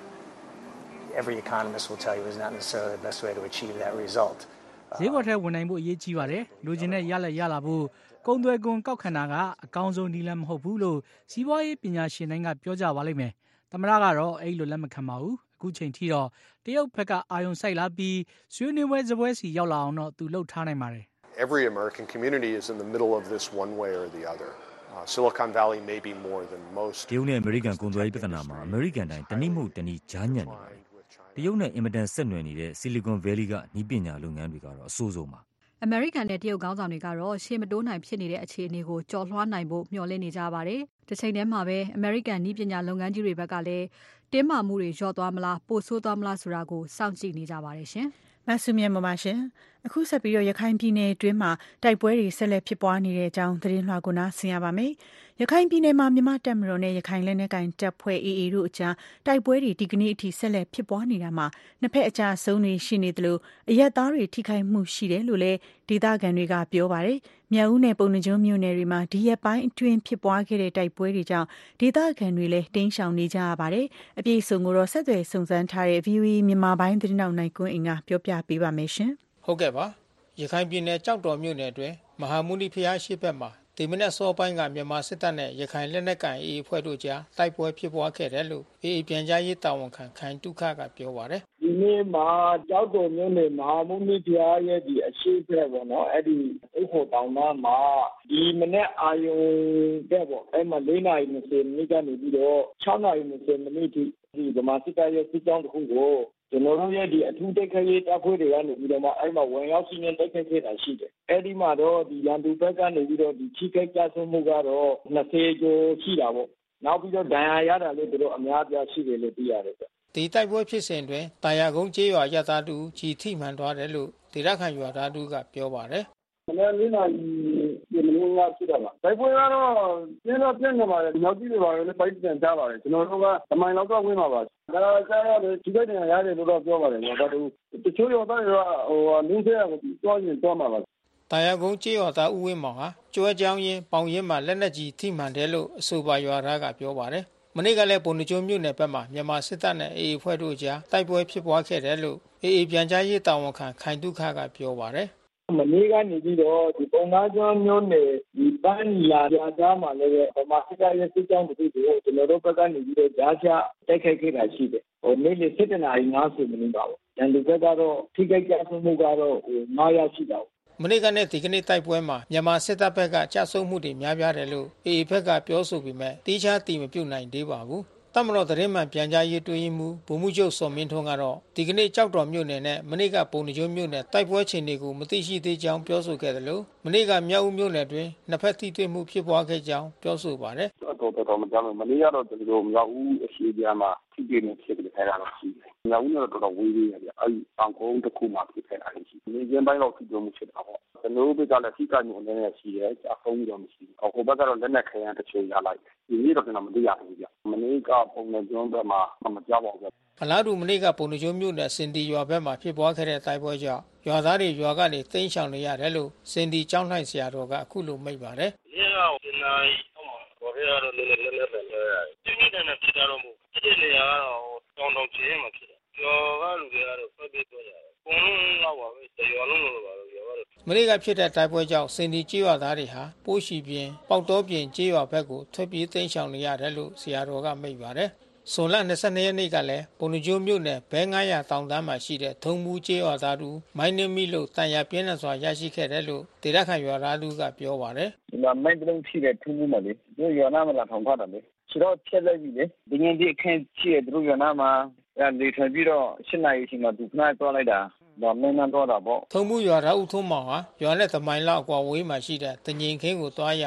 every economist will tell you is not necessarily the best way to achieve that result. ဈေးကွက်ထဲဝင်နိုင်ဖို့အရေးကြီးပါတယ်။လူချင်းနဲ့ရလာဖို့ကုန်သွယ်ခွန်ကောက်ခံတာကအကောင်းဆုံးနည်းလမ်းမဟုတ်ဘူးလို့စီးပွားရေးပညာရှင်တိုင်းကပြောကြပါလိမ့်မယ်။သမ္မတကတော့အဲ့လိုလက်မခံပါဘူး။အခုချိန်ထိတော့တရုတ်ဘက်ကအာရုံစိုက်လာပြီးဆွေးနွေးပွဲစပွဲစီရောက်လာအောင်တော့သူလှုပ်ထားနိုင်ပါတယ်။ Every American community is in the middle of this one way or the other. Silicon Valley may be more than most. တရုတ်နဲ့အမေရိကန်ကုန်သွယ်ရေးပြဿနာမှာအမေရိကန်တိုင်းတနည်းမဟုတ်တနည်းကြားညံ့နေတယ်။တရုတ်နဲ့အင်မတန်ဆက်နွယ်နေတဲ့ Silicon Valley ကနည်းပညာလုပ်ငန်းတွေကတော့အဆိုးဆုံးပါ။ American နဲ့တရုတ်ခေါင်းဆောင်တွေကတော့ရှေ့မတိုးနိုင်ဖြစ်နေတဲ့အခြေအနေကိုကျော်လွှားနိုင်ဖို့မျှော်လင့်နေကြပါတယ်။တစ်ချိန်တည်းမှာပဲ American နည်းပညာလုပ်ငန်းကြီးတွေဘက်ကလည်းတင်းမာမှုတွေလျော့သွားမလားပိုဆိုးသွားမလားဆိုတာကိုစောင့်ကြည့်နေကြပါတယ်ရှင်။မဆုမြတ်ပါရှင်။အခုဆက်ပြီးတော့ရခိုင်ပြည်နယ်အတွင်းမှာတိုက်ပွဲတွေဆက်လက်ဖြစ်ပွားနေတဲ့အကြောင်းသတင်းလွှာကိုနားဆင်ရပါမယ်။ရခိုင်ပြည်နယ်မှာမြန်မာတပ်မတော်နဲ့ရခိုင်လက်နက်ကိုင်တပ်ဖွဲ့ AA တို့အကြားတိုက်ပွဲတွေဒီကနေ့အထိဆက်လက်ဖြစ်ပွားနေတာမှာနှစ်ဖက်အကြအဆုံးတွေရှိနေသလိုအရက်သားတွေထိခိုက်မှုရှိတယ်လို့လည်းဒေသခံတွေကပြောပါတယ်။မြောက်ဦးနယ်ပုံနှကျွန်းမြို့နယ်တွေမှာဒီရက်ပိုင်းအတွင်းဖြစ်ပွားခဲ့တဲ့တိုက်ပွဲတွေကြောင့်ဒေသခံတွေလည်းတင်းရှောင်နေကြရပါတယ်။အပြည့်အစုံကိုတော့ဆက်သွယ်စုံစမ်းထားတဲ့ VOA မြန်မာပိုင်းသတင်းတောက်နိုင်ကွန်းအင်ကပြောပြပေးပါမယ်ရှင်။ဟုတ်ကဲ့ပါ။ရခိုင်ပြည်နယ်ကြောက်တော်မြို့နယ်အတွင်းမဟာမုနိဖျားရှိဘက်မှာဒီမနေ့စောပိုင်းကမြန်မာစစ်တပ်နဲ့ရခိုင်လက်နက်ကိုင် AA အဖွဲ့တို့ကြားတိုက်ပွဲဖြစ်ပွားခဲ့တယ်လို့ AA ပြန်ကြားရေးတာဝန်ခံခိုင်တုခကပြောပါတယ်။ဒီနေ့မှာကြောက်တော်မြို့နယ်မဟာမုနိဖျားရဲ့ဒီအရှိဘက်ပေါ့နော်အဲ့ဒီဥက္ကိုတောင်သားမှာဒီမနေ့အာယုံတဲ့ပေါ့အဲ့မှာ4:20မိနစ်ကနေပြီးတော့6:20မိနစ်ထိဒီဗမာစစ်တပ်ရဲ့စစ်ကြောင်းတစ်ခုကိုကျွန်တော်တို့ရဲ့ဒီအထူးတိုက်ခိုက်ရေးတပ်ဖွဲ့တွေကနေပြီးတော့မှအဲ့မှာဝင်ရောက်စီးနင်းတိုက်ခိုက်ခဲ့တာရှိတယ်။အဲ့ဒီမှာတော့ဒီရန်သူဘက်ကနေပြီးတော့ဒီချိခိုက်ကြဆုံးမှုကတော့20ကျော်ရှိတာပေါ့။နောက်ပြီးတော့ဒဏ်ရာရတာလည်းတို့အများပြားရှိတယ်လို့သိရတယ်ဗျ။ဒီတိုက်ပွဲဖြစ်စဉ်တွင်တာယာကုန်းကျေးရွာရသားတူကြီးထိမှန်သွားတယ်လို့ဒေသခံရွာသားတူကပြောပါတယ်။မနေ့နေ့ကဒီမင်းကရှိတာပါတိုက်ပွဲကတော့ပြင်းတော့ပြင်းနေပါတယ်နောက်ကြည့်နေပါလေပိုက်တန်ချပါတယ်ကျွန်တော်တို့ကသမိုင်းလောက်တော့ဝင်ပါပါဒါကြားရတယ်ဒီကိစ္စရတယ်လို့တော့ပြောပါတယ်ဘာလို့တချို့ရောသားတွေကနင်းသေးရကိုတွားရင်တွားမှာပါတာယာကုန်းကျေးရွာသားဦးဝင်းမောင်ဟာကျွဲကြောင်းရင်ပေါင်ရင်မှာလက်နက်ကြီးထိမှန်တယ်လို့အဆိုပါရွာသားကပြောပါတယ်မနေ့ကလည်းပုံနှကျုံမြို့နယ်ဘက်မှာမြန်မာစစ်တပ်နဲ့ AA အဖွဲ့တို့ကြားတိုက်ပွဲဖြစ်ပွားခဲ့တယ်လို့ AA ပြန်ကြားရေးတာဝန်ခံခိုင်တုခကပြောပါတယ်မနေ့ကနေပြီးတော့ဒီပုံသားကျွန်းမျိုးနယ်ဒီပန်းနီလာကြားမှာလည်းဗမာစစ်တပ်ရဲ့စစ်ကြောင်းတခုကိုကျွန်တော်တို့ဘက်ကနေပြီးတော့ကြားချတိုက်ခိုက်ခဲ့တာရှိတယ်။နေ့လယ်7:50မိနစ်ပါပေါ့။ရန်သူဘက်ကတော့ထိခိုက်ကြဆုံးမှုကတော့9ရရှိတာပေါ့။မနေ့ကနဲ့ဒီကနေ့တိုက်ပွဲမှာမြန်မာစစ်တပ်ဘက်ကကြဆုံးမှုတွေများပြားတယ်လို့ AA ဘက်ကပြောဆိုပေမဲ့တိကျတည်မပြုတ်နိုင်သေးပါဘူး။တမတော်သတင်းမှန်ပြန်ကြားရေးတွင်းမှုဗိုလ်မှူးချုပ်စောမင်းထွန်းကတော့ဒီကနေ့ကြောက်တော်မြို့နယ်နဲ့မနေ့ကပုံနှကျုံမြို့နယ်တိုက်ပွဲချိန်တွေကိုမသိရှိသေးကြောင်းပြောဆိုခဲ့တယ်လို့မနေ့ကမြောက်ဦးမြို့နယ်တွင်နှစ်ဖက်ထိတွေ့မှုဖြစ်ပွားခဲ့ကြောင်းပြောဆိုပါတယ်။တော်မကြောက်မနေ့ကတော့ကျွန်တော်မြောက်ဦးအရှိပြန်မှာထိတွေ့မှုဖြစ်ခဲ့တာရှိတယ်။မြောက်ဦးကတော့တော်တော်ဝေးသေးတယ်ဗျ။အဲဒီတောင်ကုန်းတစ်ခုမှဖြစ်ခဲ့တာရှိတယ်။ဒီကျင်းပိုင်းတော့ထိတွေ့မှုဖြစ်တာပေါ့။ကျွန်တော်တို့ဘက်ကလည်းထိခိုက်မှုအနေနဲ့ရှိတယ်။အဆုံးတော့မရှိဘူး။ဟိုဘက်ကတော့လက်နက်ခဲယမ်းတချို့ရလိုက်တယ်။ဒီနေ့တော့ကျွန်တော်မသိရဘူးဗျ။မနေ့ကပုံနဲ့ကျွန်းဘက်မှာမကြောက်ပါဘူး။အလားတူမနေ့ကပုံနှကျုံမြို့နယ်စင်တီရွာဘက်မှာဖြစ်ပွားခဲ့တဲ့တိုက်ပွဲကြောင့်ရွာသားတွေရွာကနေတိမ်းရှောင်နေရတယ်လို့စင်တီကျောင်းထိုင်ဆရာတော်ကအခုလိုမိန့်ပါတယ်။ဒီကဒီနိုင်ဘောရရတော့လည်းလည်းပဲဒီနေ့တည်းနဲ့ဖြစ်တာတော့မဟုတ်ဘူး။ဒီနေရာကတော့တောင်ကျင်းမှာဖြစ်တယ်။ကျော်ကလူတွေကတော့ဖက်ပြီးတော့ရတယ်။ဘုံလုံးတော့ပါပဲ။ရွာလုံးလို့ပါလို့ရွာကတော့မနေ့ကဖြစ်တဲ့တိုက်ပွဲကြောင့်စင်တီကျေးရွာသားတွေဟာပိုးရှိပြင်ပေါက်တော်ပြင်ကျေးရွာဘက်ကိုထွက်ပြေးတိမ်းရှောင်နေရတယ်လို့ဆရာတော်ကမိန့်ပါတယ်။ဇွန်လ22ရက်နေ့ကလည်းပုံနှကျိုးမြို့နယ်ဘဲ900တောင်တန်းမှာရှိတဲ့ထုံမူကျေးရွာသားတို့မိုင်းနှင်းမိလို့တန်ရပြင်းထန်စွာရရှိခဲ့တယ်လို့ဒေသခံရွာသားတို့ကပြောပါတယ်။ဒီမှာမိုင်းလုံးရှိတဲ့ထုံမူမှာလေတို့ရွာနာမှာလာထောင်ထားတယ်လေ။ခြေတော့ဖြက်လိုက်ပြီလေ။ဒီငင်းဒီအခင်းရှိတဲ့တို့ရွာနာမှာလေထွက်ပြီးတော့7နာရီချိန်မှာဒုက္ခနဲ့သွားလိုက်တာ။ဒါမင်းနှမ်းတော့တာပေါ့ထုံမူရွာသားဦးထုံးမောင်ဟာရွာနဲ့သမိုင်းလောက်အကွာဝေးမှာရှိတဲ့တငင်ခင်းကိုသွားရမှာ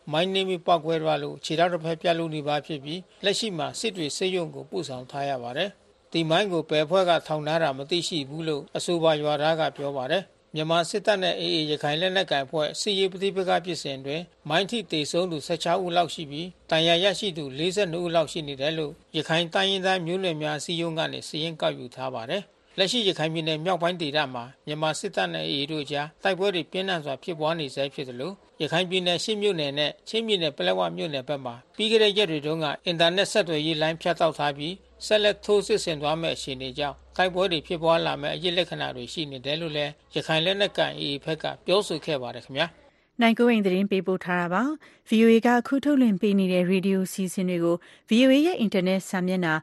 မိုင်းနင်းပြီးပောက်ကွဲသွားလို့ခြေထောက်တစ်ဖက်ပြတ်လို့နေပါဖြစ်ပြီးလက်ရှိမှာစစ်တွေဆေးရုံကိုပို့ဆောင်ထားရပါတယ်။ဒီမိုင်းကိုဘယ်ဖွဲ့ကထောင်ထားတာမသိရှိဘူးလို့အဆိုပါရွာသားကပြောပါတယ်။မြန်မာစစ်တပ်နဲ့AAရခိုင်လက်နက်ကိုင်အဖွဲ့စစ်ရေးပဋိပက္ခဖြစ်စဉ်တွင်မိုင်းထိတေဆုံးသူ16ဦးလောက်ရှိပြီးတန်ရာရရှိသူ42ဦးလောက်ရှိနေတယ်လို့ရခိုင်တိုင်းရင်းသားမျိုးနွယ်များစီယုံကနေစီရင်ကောက်ယူထားပါတယ်။လက်ရှိရခိုင်ပြည်နယ်မြောက်ပိုင်းဒေသမှာမြန်မာစစ်တပ်နဲ့AAတို့ကြားတိုက်ပွဲတွေပြင်းထန်စွာဖြစ်ပွားနေဆဲဖြစ်တယ်လို့ရခိုင်ပြည်နယ်ရှစ်မြို့နယ်နဲ့ချင်းပြည်နယ်ပလက်ဝမြို့နယ်ဘက်မှာပြီးခဲ့တဲ့ရက်တွေတုန်းကအင်တာနက်ဆက်သွယ်ရေးလိုင်းဖြတ်တောက်ထားပြီးဆက်လက်ထိုးစစ်ဆင်သွားမယ့်အခြေအနေကြောင့်တိုက်ပွဲတွေဖြစ်ပွားလာမယ့်အရေးလက္ခဏာတွေရှိနေတယ်လို့လည်းရခိုင်လက်နက်ကိုင် AA ဘက်ကပြောဆိုခဲ့ပါတယ်ခင်ဗျာနိုင်ကိုရင်သတင်းပေးပို့ထားတာပါ VOA ကအခုထုတ်လွှင့်ပေးနေတဲ့ရေဒီယိုစီစဉ်တွေကို VOA ရဲ့အင်တာနက်စာမျက်နှာ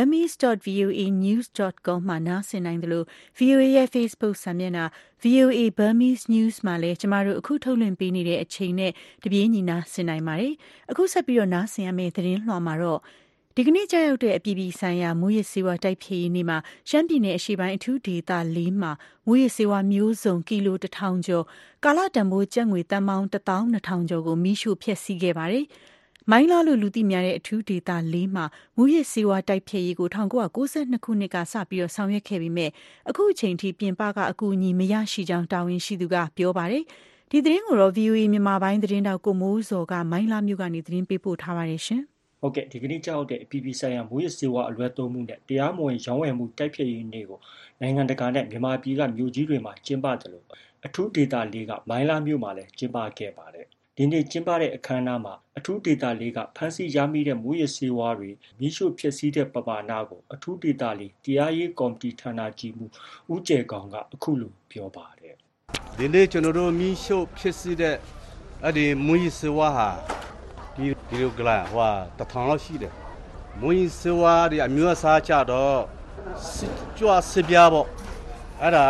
burmese.voanews.com မှာနားဆင်နိုင်တယ်လို့ VOA ရဲ့ Facebook စာမျက်နှာ VOA Burmese News မှာလည်းကျမတို့အခုထုတ်လွှင့်ပေးနေတဲ့အချိန်နဲ့တပြေးညီနားဆင်နိုင်ပါတယ်အခုဆက်ပြီးတော့နားဆင်ရမယ့်သတင်းလွှာမှာတော့ဒီကနေ့ကြာရောက်တဲ့အပြည်ပြည်ဆိုင်ရာမူရစ်ဆေးဝါးတိုက်ဖျက်ရေးနေ့မှာရှမ်းပြည်နယ်အရှေ့ပိုင်းအထူးဒေသ၄မှာမူရစ်ဆေးဝါးမျိုးစုံကီလို1000ကျော်ကာလတန်ဖိုးကျပ်ငွေတန်ပေါင်း12000ကျော်ကိုမိရှို့ဖျက်ဆီးခဲ့ပါတယ်။မိုင်းလာလို့လူသိများတဲ့အထူးဒေသ၄မှာမူရစ်ဆေးဝါးတိုက်ဖျက်ရေးကို1992ခုနှစ်ကစပြီးတော့ဆောင်ရွက်ခဲ့ပြီးမြဲအခုအချိန်ထိပြင်ပကအကူအညီမရရှိကြောင်းတာဝန်ရှိသူကပြောပါတယ်။ဒီသတင်းကိုတော့ VOA မြန်မာပိုင်းသတင်းတောက်ကိုမိုးစောကမိုင်းလာမြို့ကနေသတင်းပေးပို့ထားပါတယ်ရှင်။ဟုတ်ကဲ့ဒီကနေ့ကြောက်တဲ့အပြည်ပြည်ဆိုင်ရာမူရစ်ဆေးဝါးအလွဲသုံးမှုနဲ့တရားမဝင်ရောင်းဝယ်မှုတိုက်ဖျက်ရေးနေ့ကိုနိုင်ငံတကာနဲ့မြန်မာပြည်ကမြို့ကြီးတွေမှာကျင်းပတယ်လို့အထူးဒေသ၄ကမိုင်းလာမြို့မှာလည်းကျင်းပခဲ့ပါတယ်။ဒီနေ့ကျင်းပတဲ့အခမ်းအနားမှာအထူးဒေသ၄ကဖမ်းဆီးရမိတဲ့မူရစ်ဆေးဝါးတွေမိရှုဖျက်ဆီးတဲ့ပမာဏကိုအထူးဒေသ၄တရားရေးကော်မတီဌာနကြီးမှူးဦးကျယ်ကောင်ကအခုလိုပြောပါတယ်။ဒီနေ့ကျွန်တော်တို့မိရှုဖျက်ဆီးတဲ့အဲ့ဒီမူရစ်ဆေးဝါးဟာဒီလိုကလာဟွာ1000လောက်ရှိတယ်မွေးစေဝါဒီအမျိုးအစားကြတော့ကြွားစပြားပေါ့အဲ့ဒါ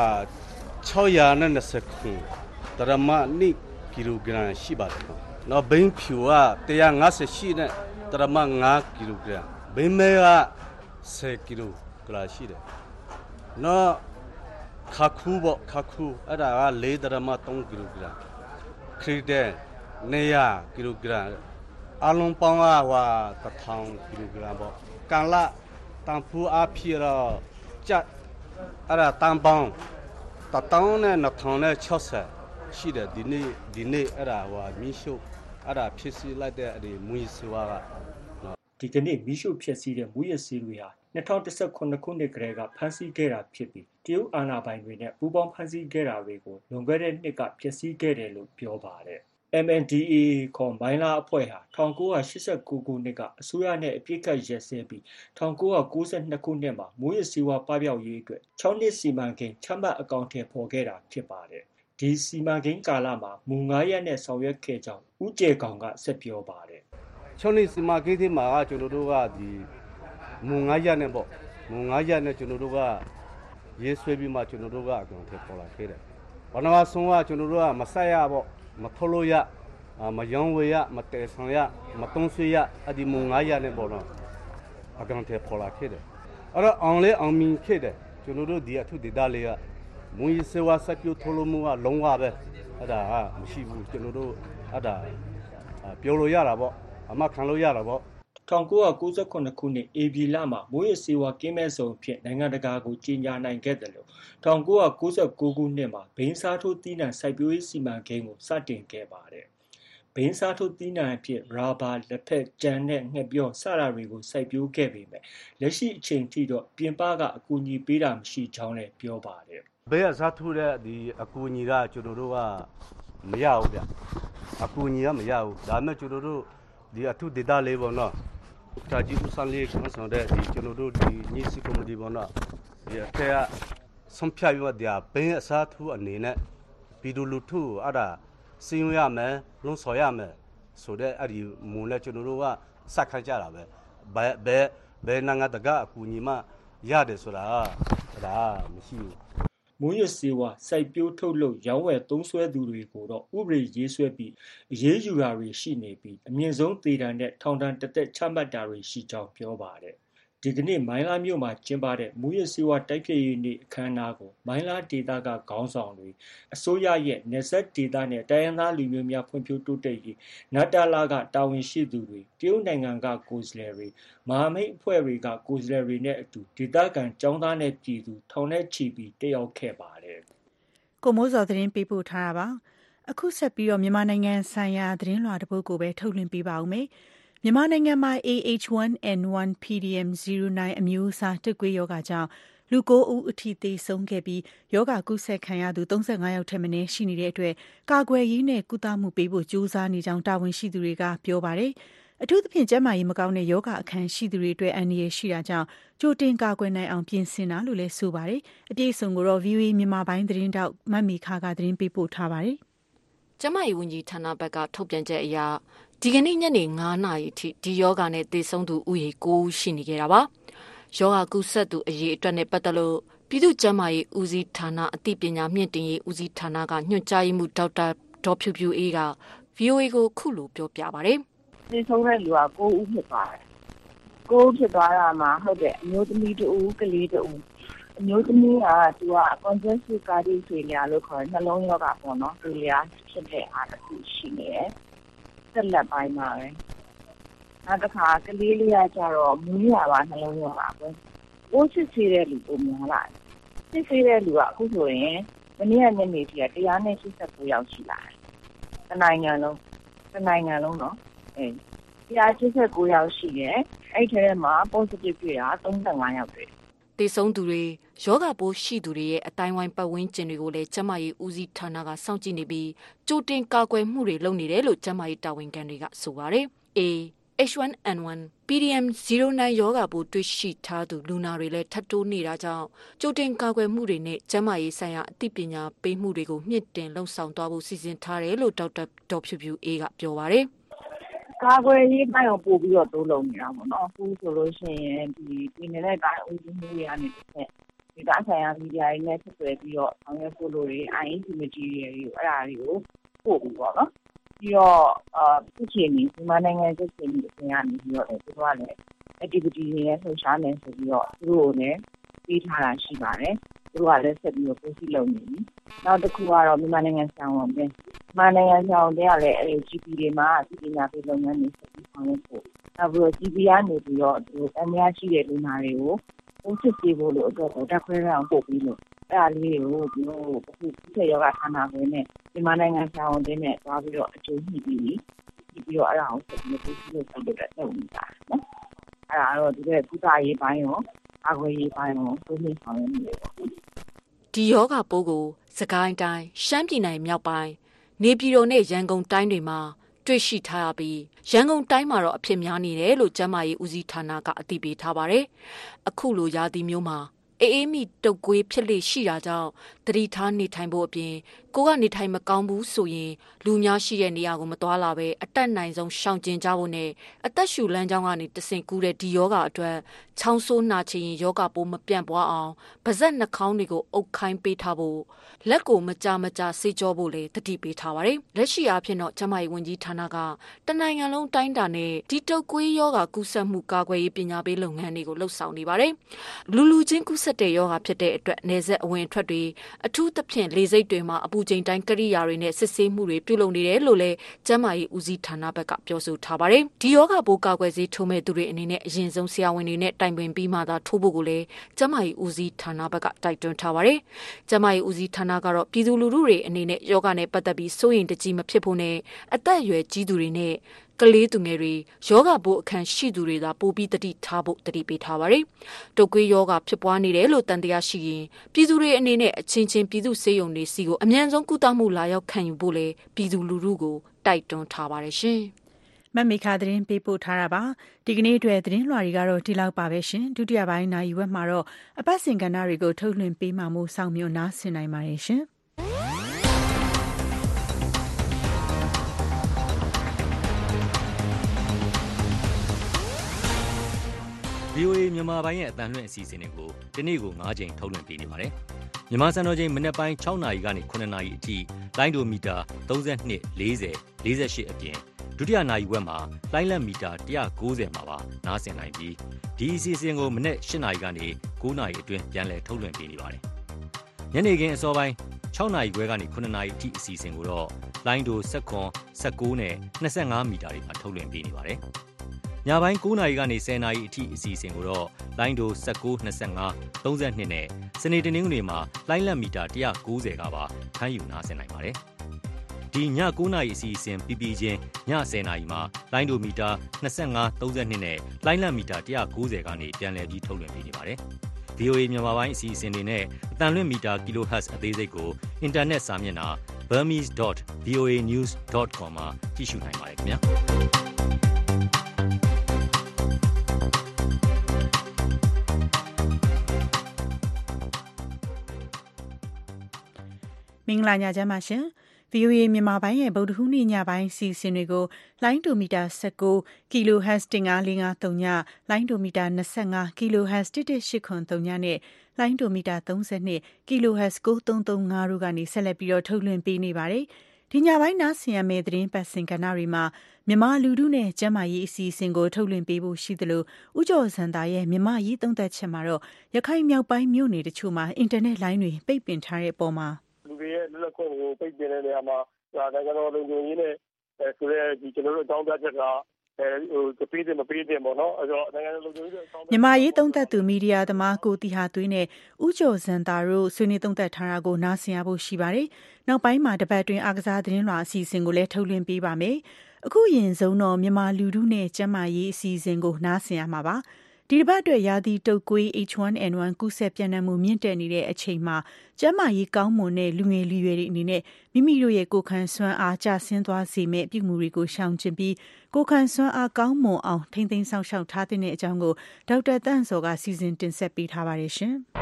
620ခုတရမနိကီလိုဂရမ်ရှိပါတယ်နော်ဘိန်းဖြူက150ရှိတဲ့တရမ5ကီလိုဂရမ်ဘိန်းမဲက10ကီလိုဂရမ်ရှိတယ်နော်ခါခူပေါ့ခါခူအဲ့ဒါက4တရမ3ကီလိုဂရမ်ခရစ်တဲ့900ကီလိုဂရမ်အလုံးပေါင်းကဟွာ1000ကီလိုဂရမ်ပေါ့ကန်လာတန်ဖူအဖီရောကြက်အဲ့ဒါတန်ပေါင်း1000နဲ့2060ရှိတယ်ဒီနေ့အဲ့ဒါဟွာမီရှုအဲ့ဒါဖြစ်စီလိုက်တဲ့အဲ့ဒီမူရစ်ဝါကဒီကနေ့မီရှုဖြစ်စီတဲ့မူရစ်စီတွေဟာ2019ခုနှစ်ကတည်းကဖမ်းဆီးခဲ့တာဖြစ်ပြီးတရုတ်အာဏာပိုင်တွေနဲ့ပူးပေါင်းဖမ်းဆီးခဲ့တာတွေကိုလွန်ခဲ့တဲ့နှစ်ကဖျက်ဆီးခဲ့တယ်လို့ပြောပါတယ်MNDAA ခေါ်မိုင်းလာအဖွဲ့ဟာ1989ခုနှစ်ကအစိုးရနဲ့အပြစ်ခတ်ရက်စဲပြီး1992ခုနှစ်မှာမူရစ်ဆေးဝါးပပျောက်ရေးအတွက်6နှစ်စီမံကိန်းချမှတ်အကောင့်ထဲပေါ်ခဲ့တာဖြစ်ပါတယ်။ဒီစီမံကိန်းကာလမှာမူ9ရက်နဲ့ဆောင်ရွက်ခဲ့ကြောင်းဦးကျယ်ကောင်ကဆက်ပြောပါတယ်။6နှစ်စီမံကိန်းထဲမှာကျွန်တော်တို့ကဒီမူ9ရက်နဲ့ပေါ့မူ9ရက်နဲ့ကျွန်တော်တို့ကရေးဆွဲပြီးမှကျွန်တော်တို့ကအကောင့်ထဲပေါ်လာခဲ့တယ်။ဘာနာဆုံးကကျွန်တော်တို့ကမဆက်ရပေါ့မထုတ်လို့ရမယောင်းဝေရမတဲဆောင်ရမတုံးဆွေရအဒီမုံ900နဲ့ပေါ့နော်အကောင်ထဲပေါ်လာခဲ့တယ်အဲ့တော့အောင်လေအောင်မြင်ခဲ့တယ်ကျွန်တော်တို့ဒီအထုဒေသလေးကမွေးစေဝါစပြိုထုတ်လို့မှုကလုံးဝပဲအဲ့ဒါကမရှိဘူးကျွန်တော်တို့အဲ့ဒါပြောလို့ရတာပေါ့အမခံလို့ရတာပေါ့ 1998ခုနှစ်ဧပြီလမှာမွေးရစေဝါကင်းမဲ့စုံဖြစ်နိုင်ငံတကာကိုကြီးညာနိုင်ခဲ့တယ်လို့1999ခုနှစ်မှာဘိန်းစားထိုးသီးနှံစိုက်ပျိုးရေးစီမံကိန်းကိုစတင်ခဲ့ပါတယ်။ဘိန်းစားထိုးသီးနှံအဖြစ်ရာဘာလက်ဖက်ကြံနဲ့ငှက်ပြောစတာတွေကိုစိုက်ပျိုးခဲ့ပေမဲ့လက်ရှိအချိန်ထိတော့ပြင်ပကအကူအညီပေးတာမရှိကြောင်းလည်းပြောပါတယ်။ဘိန်းစားထိုးတဲ့ဒီအကူအညီကကျွန်တော်တို့ကမရဘူးဗျ။အကူအညီကမရဘူး။ဒါမဲ့ကျွန်တော်တို့ဒီအထုဒေသလေးပေါ့နော်။တာကြီးဦးစံလေးခေါင်းဆောင်တဲ့ဒီကျွန်တော်တို့ဒီညီစီကော်မတီပေါ့နော်။ဒီအထက်ကဆုံးဖြတ်ရတဲ့ဘင်းအစားထိုးအနေနဲ့ပြည်သူလူထုအဲ့ဒါစီရင်ရမယ်လုံးဆော်ရမယ်ဆိုတဲ့အဲ့ဒီမူနဲ့ကျွန်တော်တို့ကစက်ခိုင်းကြတာပဲဘယ်နိုင်ငံတကာအကူအညီမှရတယ်ဆိုတာဒါမရှိဘူးမူရစ်စေဝါစိုက်ပျိုးထုတ်လုပ်ရောင်းဝယ်သုံးစွဲသူတွေကိုတော့ဥပဒေရေးဆွဲပြီးအရေးယူတာတွေရှိနေပြီးအမြင့်ဆုံးသေဒဏ်နဲ့ထောင်ဒဏ်တစ်သက်ချမှတ်တာတွေရှိကြောင်းပြောပါတယ်ဒီကနေ့မိုင်းလားမြို့မှာကျင်းပတဲ့မူရစီဝါတိုက်ဖြစ်ရေးနေ့အခမ်းအနားကိုမိုင်းလားဒေသကခေါင်းဆောင်တွေအစိုးရရဲ့နယ်စပ်ဒေသနဲ့တိုင်းရင်းသားလူမျိုးများဖွံ့ဖြိုးတိုးတက်ရေးနတာလာကတာဝန်ရှိသူတွေတရုတ်နိုင်ငံကကိုယ်စားလှယ်တွေမဟာမိတ်အဖွဲ့တွေကကိုယ်စားလှယ်တွေနဲ့အတူဒေသခံကျောင်းသားနဲ့ပြည်သူထောင်နဲ့ချီပြီးတက်ရောက်ခဲ့ပါတယ်။ကိုမိုးစော်သတင်းပေးပို့ထားတာပါ။အခုဆက်ပြီးတော့မြန်မာနိုင်ငံဆိုင်ရာသတင်းလွှာတစ်ပုဒ်ကိုပဲထုတ်လွှင့်ပေးပါဦးမယ်။မြန်မာနိုင်ငံမှာ AH1N1 PDM09 အမျိုးအစားတုပ်ကွေးရောဂါကြောင့်လူ9ဦးအထိသေဆုံးခဲ့ပြီးရောဂါကူးစက်ခံရသူ35ယောက်ထက်မနည်းရှိနေတဲ့အတွက်ကာကွယ်ရေးနဲ့ကုသမှုပေးဖို့ကြိုးစားနေကြောင်းတာဝန်ရှိသူတွေကပြောပါတယ်။အထူးသဖြင့်ကျန်းမာရေးမကောင်းတဲ့ရောဂါအခန်းရှိသူတွေအတွက်အန္တရာယ်ရှိတာကြောင့်ကြိုတင်ကာကွယ်နိုင်အောင်ပြင်ဆင်တာလို့လည်းဆိုပါတယ်။အပြည့်အစုံကိုတော့ VOA မြန်မာပိုင်းသတင်းတောက်မတ်မီခါကသတင်းပေးပို့ထားပါတယ်။ကျန်းမာရေးဝန်ကြီးဌာနဘက်ကထုတ်ပြန်ချက်အရဒီကနေ့ညနေ9:00 နာရီထိဒီယောဂါနဲ့သေဆုံးသူဦးရေ9ဦးရှိနေခဲ့တာပါ။ယောဂါကူးစက်သူအရေအတွက်နဲ့ပတ်သက်လို့ပြည်သူ့ကျန်းမာရေးဦးစီးဌာနအသိပညာမြင့်တင်ရေးဦးစီးဌာနကညွှန်ကြားရေးမှူးဒေါက်တာဒေါ်ဖြူဖြူအေးက VOA ကိုခုလိုပြောပြပါတယ်။သေဆုံးတဲ့လူက9ဦးဖြစ်သွားတယ်။9ဦးဖြစ်သွားတာမှာဟုတ်တယ်အမျိုးသမီး2ဦးကလေး2ဦးအမျိုးသမီးကသူက congestive cardiac failure လို့ခေါ်တယ်နှလုံးရောဂါပေါ့နော် failure ဖြစ်တဲ့အားတစ်ခုရှိနေတယ်။ဆက်လက်ပိုင်းမှာပဲနောက်တစ်ခါကလေးလေးကကျတော့မူးရပါနှလုံးရောဂါပဲ။ပိုးစစ်ဆေးတဲ့လူပုံများလာတယ်။စစ်ဆေးတဲ့လူကအခုဆိုရင်မနေ့ကညနေထိ189ယောက်ရှိလာတယ်။တစ်နိုင်ငံလုံးနော်189ယောက်ရှိတယ်။အဲ့ထဲမှာ positive တွေ့တာ35ယောက်တွေ့သေဆုံးသူတွေယောဂပိုးရှိသူတွေရဲ့အတိုင်းဝိုင်းပတ်ဝန်းကျင်တွေကိုလည်းကျန်းမာရေးဦးစီးဌာနကစောင့်ကြည့်နေပြီးကြိုတင်ကာကွယ်မှုတွေလုပ်နေတယ်လို့ကျန်းမာရေးတာဝန်ခံတွေကဆိုပါတယ်။ H1N1 PDM09 ယောဂပိုးတွေ့ရှိထားသူလူနာတွေလည်းထပ်တိုးနေတာကြောင့်ကြိုတင်ကာကွယ်မှုတွေနဲ့ကျန်းမာရေးဆိုင်ရာအသိပညာပေးမှုတွေကိုမြင့်တင်လှုံ့ဆော်သွားဖို့စီစဉ်ထားတယ်လို့ဒေါက်တာဒေါ်ဖြူဖြူအေးကပြောပါတယ်။ကာကွယ်ရေးပိုင်းကိုပို့ပြီးတော့တိုးလုံးနေတာပေါ့နော်အခုဆိုလို့ရှိရင်ဒီပြည်နယ်တိုင်းဦးစီးမှုတွေကနေတစ်ချက်ဒီကဆိုင်ရာမီဒီယာတွေနဲ့ဆက်သွယ်ပြီးတော့ဆောင်ရွက်ဖို့လိုတွေ INC material တွေကိုအဲ့ဒါတွေကိုပို့ပြီးပေါ့နော်ပြီးတော့သူ့ချင်းမြန်မာနိုင်ငံစစ်ချင်းအပြင်ကနေပြီးတော့သူတို့ကလည်း activity တွေနဲ့လှုပ်ရှားနေဆိုပြီးတော့သူတို့ကိုလည်းပေးထားတာရှိပါတယ်သူတို့ကလည်းဆက်ပြီးတော့ပို့စီလုပ်နေပြီနောက်တစ်ခုကတော့မြန်မာနိုင်ငံဆောင်ဝင်ပဲမြန်မာနိုင်ငံဆောင်တဲ့ကလည်းအဲ့ GP တွေမှာပြည်ပညာပေးလုပ်ငန်းတွေဆက်ပြီးဆောင်ရွက်ဖို့နောက်ပြီးတော့ GP ကနေပြီးတော့သူတို့အများရှိတဲ့လူနာတွေကိုပို့စစ်ပေးဖို့လို့အတွက်ကိုတက်ခွဲရအောင်ပို့ပြီးလို့အဲ့ဒါလေးကိုဒီလိုအခုဆက်ယောဂဌာနခွဲနဲ့မြန်မာနိုင်ငံဆောင်ဝင်တဲ့သွားပြီးတော့အကျိုးညှိပြီးတော့အဲ့ဒါကိုဆက်ပြီးပို့စီလို့ဆက်ပြီးတော့လုပ်နေတာနော်အဲ့ဒါတော့ဒီကကုသရေးပိုင်းရောအခွင့်အရေးပိုင်းကိုတိုးမြှင့်ဆောင်ရွက်နေတယ်ပေါ့ဒီယောဂပိုးကိုစကိုင်းတိုင်းရှမ်းပြည်နယ်မြောက်ပိုင်းနေပြည်တော်နဲ့ရန်ကုန်တိုင်းတွေမှာတွေ့ရှိထားရပြီးရန်ကုန်တိုင်းမှာတော့အဖြစ်များနေတယ်လို့ကျန်းမာရေးဦးစီးဌာနကအသိပေးထားပါတယ်အခုလိုရာသီမျိုးမှာအေးမိတုပ်ကွေးဖြစ်လေရှိတာကြောင့်တတိထားနေထိုင်ဖို့အပြင်ကိုကနေထိုင်မကောင်းဘူးဆိုရင်လူများရှိတဲ့နေရာကိုမသွားလာပဲအတက်နိုင်ဆုံးရှောင်ကျဉ်ကြဖို့နဲ့အသက်ရှူလမ်းကြောင်းကနေတဆင့်ကူးတဲ့ဒီယောဂအတွက်ချောင်းဆိုးနှာချေရင်ယောဂပိုးမပြန့်ပွားအောင်ပါးစပ်နှာခေါင်းတွေကိုအုပ်ခိုင်းပေးထားဖို့လက်ကိုမကြဆေးကြောဖို့လည်းတတိပေးထားပါတယ်လက်ရှိအားဖြင့်တော့ကျန်းမာရေးဝန်ကြီးဌာနကတနိုင်ငံလုံးတိုင်းတာနဲ့ဒီတုပ်ကွေးယောဂကူးစက်မှုကာကွယ်ရေးပညာပေးလုပ်ငန်းတွေကိုလှုပ်ဆောင်နေပါတယ်လူချင်းကူးစက်တဲ့ယောဂဖြစ်တဲ့အတွက်နယ်စပ်အဝင်အထွက်တွေအထူးသဖြင့်လေဆိပ်တွေမှာအပူချိန်တိုင်းကိရိယာတွေနဲ့စစ်ဆေးမှုတွေပြုလုပ်နေတယ်လို့လည်းကျန်းမာရေးဦးစီးဌာနဘက်ကပြောဆိုထားပါတယ်ဒီယောဂပိုးကာကွယ်ဆေးထိုးမဲ့သူတွေအနေနဲ့အရင်ဆုံးဆရာဝန်တွေနဲ့တိုင်ပင်ပြီးမှသာထိုးဖို့ကိုလည်းကျန်းမာရေးဦးစီးဌာနဘက်ကတိုက်တွန်းထားပါတယ်ကျန်းမာရေးဦးစီးဌာနကတော့ပြည်သူလူထုတွေအနေနဲ့ယောဂနဲ့ပတ်သက်ပြီးစိုးရိမ်တကြီးမဖြစ်ဖို့နဲ့အသက်အရွယ်ကြီးသူတွေနဲ့ကလေးသူငယ်တွေယောဂပိုးအခန်းရှိသူတွေသာပိုပြီးတတိထားဖို့တတိပေးထားပါတယ်။တုပ်ကွေးယောဂဖြစ်ပွားနေတယ်လို့တန်တရားရှိရင်ပြည်သူတွေအနေနဲ့အချင်းချင်းပြည်သူစေယုံတွေစီကိုအမြန်ဆုံးကုသမှုလာရောက်ခံယူဖို့လေပြည်သူလူထုကိုတိုက်တွန်းထားပါတယ်ရှင်။မမေခသတင်းပေးပို့ထားတာပါဒီကနေ့အတွက်သတင်းလွှာတွေကတော့ဒီလောက်ပါပဲရှင်ဒုတိယပိုင်းနိုင်ဝက်မှာတော့အပတ်စဉ်ကဏ္ဍတွေကိုထုတ်လွှင့်ပေးမှမို့စောင့်မျှော်နားဆင်နိုင်ပါတယ်ရှင်။ VOA မြန်မာပိုင်းရဲ့အသံလွှင့်အစီအစဉ်တွေကိုဒီနေ့ကို9ချိန်ထုတ်လွှင့်ပေးနေပါတယ်မြန်မာစံတော်ချိန်မနက်ပိုင်း6နာရီကနေ9နာရီအထိလိုင်းဒိုမီတာ32 40 48အပြင်ဒုတိယနာရီဝက်မှာလိုင်းလက်မီတာ190မှာပါနားဆင်နိုင်ပြီးဒီအစီအစဉ်ကိုမနက်8နာရီကနေ9နာရီအတွင်းပြန်လည်ထုတ်လွှင့်ပေးနေပါတယ်။ညနေခင်းအစောပိုင်း6နာရီခွဲကနေ9နာရီအထိအစီအစဉ်ကိုတော့လိုင်းဒို19နဲ့25မီတာတွေမှာထုတ်လွှင့်ပေးနေပါတယ်။ညပိုင်း9နာရီကနေ10နာရီအထိအစီအစဉ်ကိုတော့လိုင်းဒို19 25 32နဲ့စနေတနင်္ဂနွေမှာလိုင်းလက်မီတာ190ကပါဖမ်းယူနားဆင်နိုင်ပါတယ်။ဒီည9နာရီအစီအစဉ်ပြီးပြီးချင်းည10နာရီမှာလိုင်းဒိုမီတာ25 32နဲ့လိုင်းလက်မီတာ190ကနေပြန်လည်ပြီးထုတ်လွှင့်ပေးနေပါတယ်။ VOA မြန်မာပိုင်းအစီအစဉ်တွေနဲ့အတန်လွင့်မီတာ kHz အသေးစိတ်ကိုအင်တာနက်စာမျက်နှာ burmese.voanews.com မှာကြည့်ရှုနိုင်ပါတယ်ခင်ဗျာ။မင်္ဂလာညချမ်းပါရှင်။ VOA မြန်မာပိုင်းရဲ့ဗုဒ္ဓဟူးနေ့ညပိုင်းစီစဉ်တွေကိုလိုင်းဒိုမီတာ19 kHz 15553ညလိုင်းဒိုမီတာ25 kHz 11803ညနဲ့လိုင်းဒိုမီတာ32 kHz 9335တို့ကနေဆက်လက်ပြီးတော့ထုတ်လွှင့်ပေးနေပါတယ်။ဒီညပိုင်းနားဆင်ရမယ့်သတင်းပတ်စင်ကဏ္ဍတွေမှာမြန်မာလူထုနဲ့ကျန်းမာရေးအစီအစဉ်ကိုထုတ်လွှင့်ပေးဖို့ရှိသလိုဥကြော်စံတာရဲ့မြန်မာရေးသုံးသပ်ချက်မှာတော့ရခိုင်မြောက်ပိုင်းမြို့နယ်တချို့မှာအင်တာနက်လိုင်းတွေပိတ်ပင်ထားတဲ့အပေါ်မှာလူတွေရဲ့လက်ခွင့်ကိုပိတ်ပင်တဲ့နေရာမှာနိုင်ငံတော်လုံခြုံရေးနဲ့ဆိုတဲ့ကျွန်တော်တို့အကြောင်းပြချက်ကပေးတယ်မပေးတယ်ပေါ့နော်အဲ့တော့နိုင်ငံတော်လုံခြုံရေးမြန်မာရေးသုံးသပ်သူမီဒီယာသမားကိုတီဟာသွေးနဲ့ဥကျော်စံတာတို့ဆွေးနွေးသုံးသပ်ထားတာကိုနားဆင်ရဖို့ရှိပါတယ်။နောက်ပိုင်းမှာတပတ်တွင်အားကစားသတင်းလွှာအစီအစဉ်ကိုလည်းထုတ်လွှင့်ပေးပါမယ်။အခုရင်ဆုံးတော့မြန်မာလူထုနဲ့ကျန်းမာရေးအစီအစဉ်ကိုနားဆင်ရမှာပါ။ဒီတစ်ပတ်အတွက်ရာသီတုပ်ကွေး H1N1 ကူးစက်ပြန့်နှံ့မှုမြင့်တက်နေတဲ့အချိန်မှာကျန်းမာရေးကောင်းမွန်တဲ့လူငယ်လူရွယ်တွေအနေနဲ့မိမိတို့ရဲ့ကိုယ်ခံစွမ်းအားကျဆင်းသွားစေမဲ့ပြုမှုတွေကိုရှောင်ကျဉ်ပြီးကိုယ်ခံစွမ်းအားကောင်းမွန်အောင်ထိန်းသိမ်းဆောင်ရှောက်ထားတဲ့အကြောင်းကိုဒေါက်တာတန့်စောကစီစဉ်တင်ဆက်ပေးထားပါတယ်ရှင်။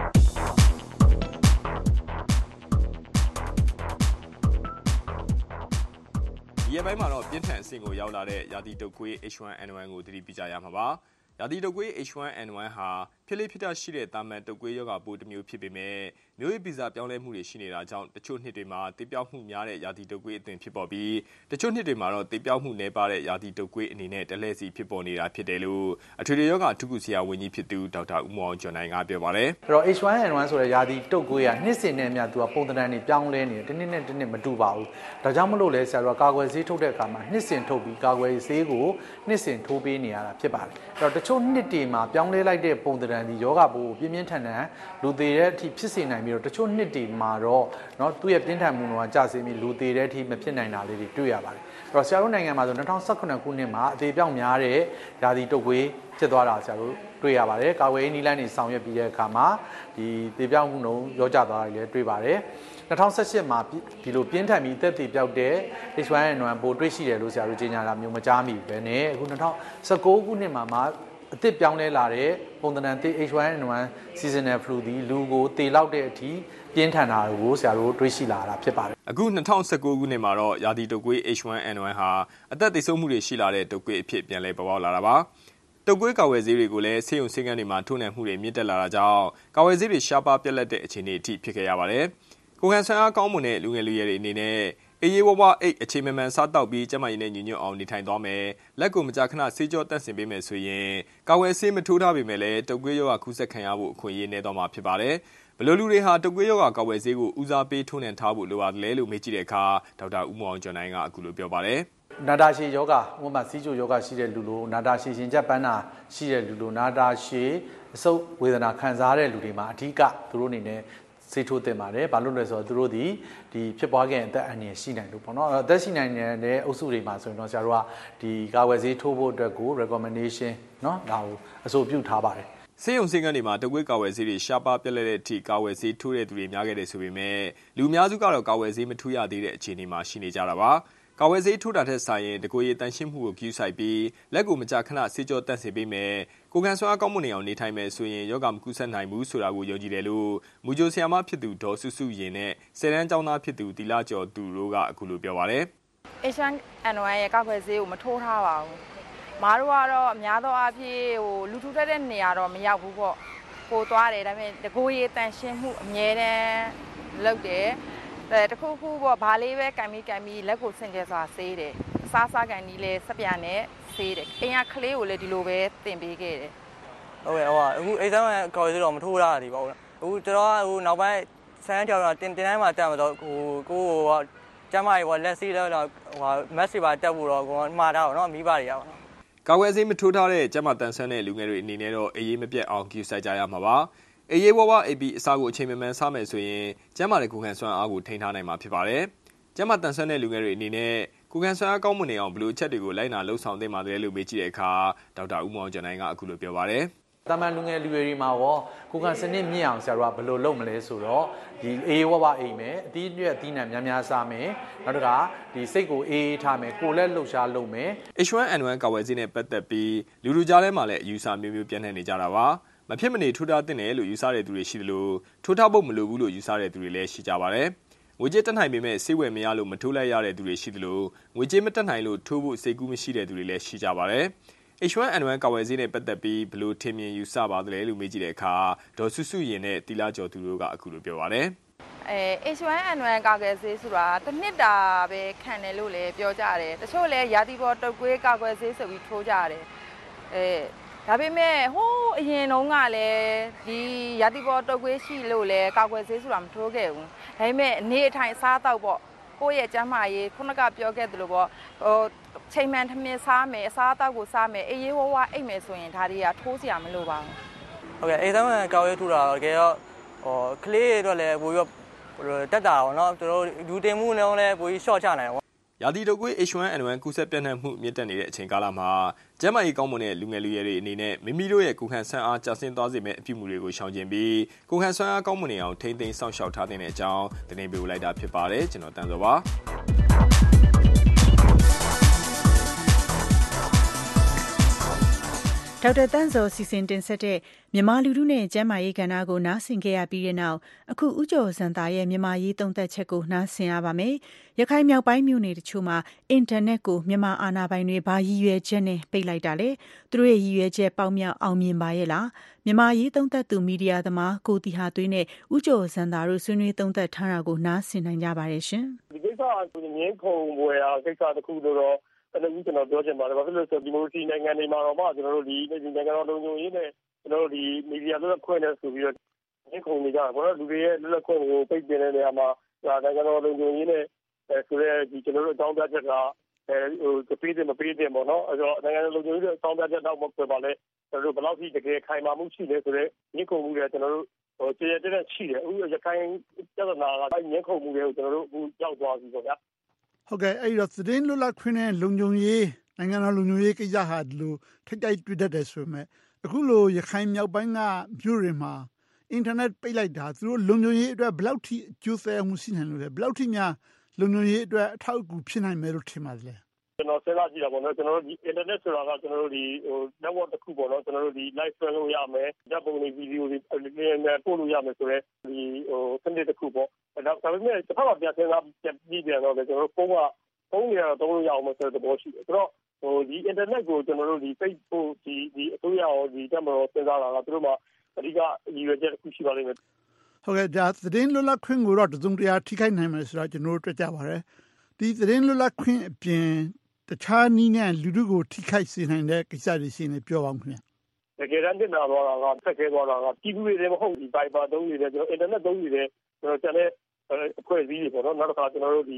ဒီရက်ပိုင်းမှာတော့ပြင်းထန်အဆင့်ကိုရောက်လာတဲ့ရာသီတုပ်ကွေး H1N1 ကိုသတိပြုကြရမှာပါ။ရာသီတုပ်ကွေး H1N1 ဟာဖြစ်လေဖြစ်ထရှိတဲ့တာမန်တုပ်ကွေးရောဂါပိုးတစ်မျိုးဖြစ်ပေမဲ့မျိုးရိုးဗီဇပြောင်းလဲမှုတွေရှိနေတာကြောင့်တချို့နှစ်တွေမှာသေပြောက်မှုများတဲ့ရာသီတုပ်ကွေးအသွင်ဖြစ်ပေါ်ပြီးတချို့နှစ်တွေမှာတော့သေပြောက်မှုနည်းပါးတဲ့ရာသီတုပ်ကွေးအနေနဲ့တလှည့်စီဖြစ်ပေါ်နေတာဖြစ်တယ်လို့အထွေထွေရောဂါအထူးကုဆရာဝန်ကြီးဖြစ်သူဒေါက်တာဦးမောင်ကျော်နိုင်ကပြောပါတယ်။အဲ့တော့ H1N1 ဆိုတဲ့ရာသီတုပ်ကွေးကနှစ်စဉ်နဲ့အမျှသူကပုံသဏ္ဍာန်တွေပြောင်းလဲနေတယ်တစ်နှစ်နဲ့တစ်နှစ်မတူပါဘူး။ဒါကြောင့်မလို့လဲဆရာတို့ကကာကွယ်ဆေးထုတ်တဲ့အခါမှာနှစ်စဉ်ထုတ်ပြီးကာကွယ်ဆေးကိုနှစ်စဉ်ထိုးပေးနေရတာဖြစ်ပါတယ်။အဲ့တော့တချို့နှစ်တွေမှာပြောင်းလဲလိုက်တဲ့ပုံသဏ္ဍာန်ဒီယောဂပိုးကိုပြင်းပြင်းထန်ထန်လူသေးတဲ့အထိဖြစ်စေနိုင်ပြီးတော့တချို့နှစ်တွေမှာတော့เนาะသူ့ရဲ့ပြင်းထန်မှုကကျဆင်းပြီးလူသေးတဲ့အထိမဖြစ်နိုင်တာလေးတွေတွေ့ရပါတယ်အဲ့တော့ဆရာတို့နိုင်ငံမှာဆို2018ခုနှစ်မှာအသေးပြောက်များတဲ့ဓာတိတုပ်ကွေးဖြစ်သွားတာဆရာတို့တွေ့ရပါတယ်ကာဝေးနီလန်းနေဆောင်ရွက်ပြီးတဲ့အခါမှာဒီသေပြောက်မှုနှုန်းရောကြသွားတာလည်းတွေ့ပါတယ်2018မှာဒီလိုပြင်းထန်ပြီးသက်သေပြောက်တဲ့ H1N1 ပိုးတွေ့ရှိတယ်လို့ဆရာတို့ကြေညာတာမျိုးမကြားမိဘူးပဲနဲ့အခု2019ခုနှစ်မှာအသစ်ပြောင်းလဲလာတဲ့ပုံသဏ္ဍာန် H1N1 seasonal flu ဒီလူကိုသေလောက်တဲ့အထိပြင်းထန်တာကိုဆရာတို့တွေ့ရှိလာတာဖြစ်ပါတယ်အခု2019ခုနှစ်မှာတော့ရာသီတုပ်ကွေး H1N1 ဟာအသက်သေဆုံးမှုတွေရှိလာတဲ့တုပ်ကွေးအဖြစ်ပြန်လည်ပေါ်ပေါက်လာတာပါတုပ်ကွေးကာဝယ်ဆေးတွေကိုလည်းဆေးရုံဆေးခန်းတွေမှာထိုးနှံမှုတွေမြင့်တက်လာတာကြောင့်ကာဝယ်ဆေးတွေရှားပါးပြတ်လက်တဲ့အခြေအနေအထိဖြစ်ခဲ့ရပါတယ်ကိုယ်ခံစွမ်းအားကောင်းမွန်တဲ့လူငယ်လူရွယ်တွေအနေနဲ့အေးဝဝအိတ်အခြေမှန်မှန်စားတောက်ပြီးကျန်းမာရေးနဲ့ညီညွတ်အောင်နေထိုင်သွားမယ်လက်ကိုမကြာခဏဆေးကြောတန့်စင်ပေးမယ်ဆိုရင်ကာဝယ်ဆေးမထိုးထားပေမဲ့လည်းတုပ်ကွေးရောဂါကူးစက်ခံရဖို့အခွင့်အရေးနည်းသွားမှာဖြစ်ပါတယ်ဘယ်လိုလူတွေဟာတုပ်ကွေးရောဂါကာဝယ်ဆေးကိုဦးစားပေးထိုးနှံထားဖို့လိုပါတယ်လဲလို့မေးကြည့်တဲ့အခါဒေါက်တာဦးမောင်ကျော်နိုင်ကအခုလိုပြောပါတယ်နာတာရှည်ယောဂဥပမာစီးကျိုယောဂရှိတဲ့လူလိုနာတာရှည်ရှင်ချက်ပန်းနာရှိတဲ့လူလိုနာတာရှည်အဆုတ်ဝေဒနာခံစားတဲ့လူတွေမှာအဓိကသူတို့အနေနဲ့ဆေးထိုးတင်ပါတယ်ဘာလို့လဲဆိုတော့သူတို့ဒီဖြစ်ပွားခဲ့တဲ့အသက်အန္တရာယ်ရှိနိုင်လို့ပေါ့နော်အသက်ရှိနိုင်တဲ့အုပ်စုတွေမှာဆိုရင်တော့ဆရာတို့ကဒီကာဝယ်ဆေးထိုးဖို့အတွက်ကို recommendation เนาะဒါကိုအဆိုပြုထားပါတယ်ဆေးရုံဆေးခန်းတွေမှာတုပ်ကွေးကာဝယ်ဆေးတွေရှားပါးပြက်လက်တဲ့အထိကာဝယ်ဆေးထိုးတဲ့သူတွေများခဲ့တယ်ဆိုပေမဲ့လူအများစုကတော့ကာဝယ်ဆေးမထိုးရသေးတဲ့အခြေအနေမှာရှိနေကြတာပါကာဝယ်ဆေးထိုးတာထက်ဆိုင်ရင်တကိုယ်ရည်တန်ရှင်းမှုကိုဂရုစိုက်ပြီးလက်ကိုမကြာခဏဆေးကြောတန့်စင်ပေးမယ်ကိုယ်ခံစွမ်းအားကောင်းမွန်နေအောင်နေထိုင်မယ်ဆိုရင်ယောဂမကူးစက်နိုင်ဘူးဆိုတာကိုယုံကြည်တယ်လို့မူဂျိုဆီယာမဖြစ်သူဒေါ်စုစုရင်နဲ့ဆယ်တန်းကျောင်းသားဖြစ်သူတီလာကျော်သူတို့ကအခုလိုပြောပါတယ် H1N1 ရဲ့ကာကွယ်ဆေးကိုမထိုးထားပါဘူးမားတို့ကတော့အများသောအားဖြင့်လူထူထပ်တဲ့နေရာတော့မရောက်ဘူးပေါ့ကိုသွားတယ်ဒါပေမဲ့တကိုယ်ရည်တန်ရှင်းမှုအမြဲတမ်းလုပ်တယ်တခုခုပေါ့ဘာလေးပဲကံပြီးလက်ကိုစင်ကြယ်စွာဆေးတယ်စားကန်ကြီးလဲစပြနဲ့ဆေးတယ်အိမ်ကကလေးကိုလည်းဒီလိုပဲတင်ပေးခဲ့တယ်ဟုတ်ကဲ့အခုအိမ်သားကကော်ရီတော့မထိုးရတာဒီပေါ့အခုကျွန်တော်ကနောက်ပိုင်းဆန်းကြောင်တော့တင်တိုင်းမှာတက်မှာတော့ကိုကျမကြီးလက်စီးတော့မက်ဆေ့ပါတက်ဖို့တော့ကိုမှားတာပေါ့နော်မိဘတွေရပါတော့ကာကွယ်ဆေးမထိုးထားတဲ့ကျန်းမာတန်ဆွမ်းတဲ့လူငယ်တွေအနေနဲ့တော့အေးမပြတ်အောင်ကြိုးစိုက်ကြရမှာပါအေးဝါအေပီအစာကိုအချိန်မှန်မှန်စားမယ်ဆိုရင်ကျန်းမာတဲ့ကိုယ်ခံစွမ်းအားကိုထိန်းထားနိုင်မှာဖြစ်ပါတယ်ကျန်းမာတန်ဆွမ်းတဲ့လူငယ်တွေအနေနဲ့ကိုယ်ခံစွမ်းအားကောင်းမွန်နေအောင်ဘယ်လိုအချက်တွေကိုလိုက်နာလှုပ်ဆောင်သင့်ပါတယ်လို့မေးကြည့်တဲ့အခါဒေါက်တာဦးမောင်ကျော်နိုင်ကအခုလိုပြောပါတယ်တာမန်လူငယ်လူတွေမှာရောကိုယ်ခံစနစ်မြင့်အောင်ဆရာတို့ကဘယ်လိုလုပ်မလဲဆိုတော့ဒီအေးဝါအိမ်မယ်အသီးညွတ်အသီးနှံများစားမယ်နောက်တစ်ခါဒီစိတ်ကိုအေးထားမယ်ကိုယ်လက်လှုပ်ရှားလုပ်မယ် H1N1 ကာဝယ်ဆေးနဲ့ပတ်သက်ပြီးလူကြားထဲမှာလည်းအယူဆမျိုးမျိုးပြန့်နှံ့နေကြတာပါမဖြစ်မနေထိုးထားတဲ့လို့ယူဆတဲ့သူတွေရှိသလိုထိုးထားဖို့မလိုဘူးလို့ယူဆတဲ့သူတွေလည်းရှိကြပါတယ်ငွေကြေးတက်နိုင်ပေမဲ့ဆေးဝယ်မရလို့မထိုးလိုက်ရတဲ့သူတွေရှိသလိုငွေကြေးမတက်နိုင်လို့ထိုးဖို့စိတ်ကူးမရှိတဲ့သူတွေလည်းရှိကြပါတယ်H1N1 ကာဝယ်ဆေးနဲ့ပတ်သက်ပြီးဘလို့ထင်မြင်ယူဆပါသလဲလို့မေးကြည့်တဲ့အခါဒေါ်စုစုရင်နဲ့တီလာကျော်သူတို့ကအခုလိုပြောပါတယ် H1N1 ကာကွယ်ဆေးဆိုတာတစ်နှစ်တာပဲခံတယ်လို့လည်းပြောကြတယ်တချို့လည်းရာသီပေါ်တုပ်ကွေးကာကွယ်ဆေးဆိုပြီးထိုးကြတယ်ဒါပေမဲ့ဟိုးအရင်တုန်းကလည်းဒီရာသီပေါ်တုပ်ကွေးရှိလို့လည်းကာကွယ်ဆေးဆိုတာမထိုးခဲ့ဘူးဒါပေမဲ့အနေအထိုင်စားတော့ပေါ့ကိုယ့်ရဲ့ကျန်းမာရေးခုနကပြောခဲ့သလိုပေါ့ချိန်မှန်ထမင်းစားမယ်အစားအသောက်ကိုစားမယ်အေးရေးဝဝအိတ်မယ်ဆိုရင်ဒါတွေကထိုးစရာမလိုပါဘူးဟုတ်ကဲ့အေးသားကကောက်ရဲထူတာတကယ်တော့ကလေးတွေတော့လည်းပိုပြီးတက်တာပေါ့နော်သူတို့လူတင်မှုနဲ့လည်းပိုပြီး short ချနိုင်တယ်ပေါ့ရာသီတုပ်ကွေး H1N1 ကူးစက်ပြန့်နှံ့မှုမြင့်တက်နေတဲ့အချိန်ကာလမှာကျန်းမာရေးကောင်းမွန်တဲ့လူငယ်လူရွယ်တွေအနေနဲ့မိမိတို့ရဲ့ကိုယ်ခံစွမ်းအားကျဆင်းသွားစေမယ့်အပြုအမူတွေကိုရှောင်ကျဉ်ပြီးကိုယ်ခံစွမ်းအားကောင်းမွန်နေအောင်ထိန်းသိမ်းစောင့်ရှောက်ထားတဲ့အကြောင်းတင်ပြလိုက်တာဖြစ်ပါတယ်ကျွန်တော်တန်းစောပါဒေါက်တာတန်းစောစီစဉ်တင်ဆက်တဲ့မြန်မာလူထုနဲ့ကျန်းမာရေးကဏ္ဍကိုနားဆင်ခဲ့ရပြီးတဲ့နောက်အခုဦးကျော်စံသားရဲ့မြန်မာရေးသုံးသပ်ချက်ကိုနားဆင်ရပါမယ်။ရခိုင်မြောက်ပိုင်းမြို့နယ်တချို့မှာအင်တာနက်ကိုမြန်မာအာဏာပိုင်တွေဘာရည်ရွယ်ချက်နဲ့ပိတ်လိုက်တာလဲ။သူတို့ရဲ့ရည်ရွယ်ချက်ပေါက်မြောက်အောင်မြင်ပါရဲ့လား။မြန်မာရေးသုံးသပ်သူမီဒီယာသမားကိုတီဟာသွေးနဲ့ဦးကျော်စံသားတို့ဆွေးနွေးသုံးသပ်ထားတာကိုနားဆင်နိုင်ကြပါတယ်ရှင်။ဒီကိစ္စကငင်းခုန်ပွဲရာကိစ္စတစ်ခုတော့အဲ့လိုကျွန်တော်ပြောချင်ပါတယ်ဘာဖြစ်လို့ဆိုဒီမိုကရေစီနိုင်ငံတွေမှာတော့ကျွန်တော်တို့ဒီနိုင်ငံတော်လုံခြုံရေးနဲ့ကျွန်တော်တို့ဒီမီဒီယာလွတ်ခွင့်နဲ့ဆိုပြီးတော့ငင်းခုန်နေကြတာပေါ့နော်လူတွေရဲ့လွတ်ခွင့်ကိုပိတ်ပင်တဲ့နေရာမှာနိုင်ငံတော်လုံခြုံရေးနဲ့ဆိုရဲဒီကျွန်တော်တို့အကြောင်းပြချက်ကပေးတယ်မပေးတယ်ပေါ့နော်အဲ့တော့နိုင်ငံတော်လုံခြုံရေးရဲ့အကြောင်းပြချက်တော့မဟုတ်ပါနဲ့ကျွန်တော်တို့ဘယ်လောက်ထိတကယ်ခိုင်မာမှုရှိလဲဆိုတော့ငင်းခုန်မှုတွေကျွန်တော်တို့ကျေရတဲ့ရှိတယ်အခုရခိုင်ပြဿနာကငင်းခုန်မှုတွေကိုကျွန်တော်တို့အခုရောက်သွားပြီပေါ့ဗျာဟုတ်ကဲ့အဲ့တော့သတင်းလွတ်လပ်ခွင့်နဲ့လုံခြုံရေးနိုင်ငံတော်လုံခြုံရေးကိစ္စဟာဒီလိုထိတိုက်တွေ့တတ်တယ်ဆိုပေမဲ့အခုလိုရခိုင်မြောက်ပိုင်းကမြို့တွေမှာအင်တာနက်ပိတ်လိုက်တာသူတို့လုံခြုံရေးအတွက်ဘယ်လောက်ထိအကျိုးသက်ရောက်မှုရှိနိုင်လို့လဲဘယ်လောက်ထိများလုံခြုံရေးအတွက်အထောက်အကူဖြစ်နိုင်မယ်လို့ထင်ပါတယ်လဲကျွန်တော်စဉ်းစားကြည့်တာပေါ့နော်ကျွန်တော်တို့ဒီ internet ဆိုတာကကျွန်တော်တို့ဒီ network တစ်ခုပေါ့နော်ကျွန်တော်တို့ဒီ live stream လုပ်ရမယ်ဓာတ်ပုံတွေဗီဒီယိုတွေပို့လို့ရမယ်ဆိုတော့ဒီစနစ်တစ်ခုပေါ့ဒါပေမဲ့တစ်ခါမှပြန်စဉ်းစားပြီးပြန်တော့ကျွန်တော်တို့ဖုန်းတွေကတော့သုံးလို့ရအောင်ဆိုတဲ့သဘောရှိတယ်ဆိုတော့ဒီ internet ကိုကျွန်တော်တို့ဒီ Facebook ဒီအစိုးရရောဒီတက်မတော်စဉ်းစားတာကသူတို့မှာအဓိကရည်ရွယ်ချက်တစ်ခုရှိပါလိမ့်မယ်ဟုတ်ကဲ့ဒါသတင်းလွတ်လပ်ခွင့်ကိုတော့တစုံတရာထိခိုက်နိုင်မယ်ဆိုတော့ကျွန်တော်တို့တွေ့ကြပါတယ်ဒီသတင်းလွတ်လပ်ခွင့်အပြင်တခြားနည်းနဲ့လူထုကိုထိခိုက်စေနိုင်တဲ့ကိစ္စတွေရှိနေပြောပါဦးခင်ဗျတကယ်တမ်းတင်လာတော့ကဆက်ခဲသွားတာကပြည်သူတွေလည်းမဟုတ်ဒီ Viber သုံးနေတယ်ကျွန်တော် internet သုံးနေတယ်ကျွန်တော်ကျန်တဲ့အဖွဲ့အစည်းတွေပေါ့နော်နောက်တစ်ခါကျွန်တော်တို့ဒီ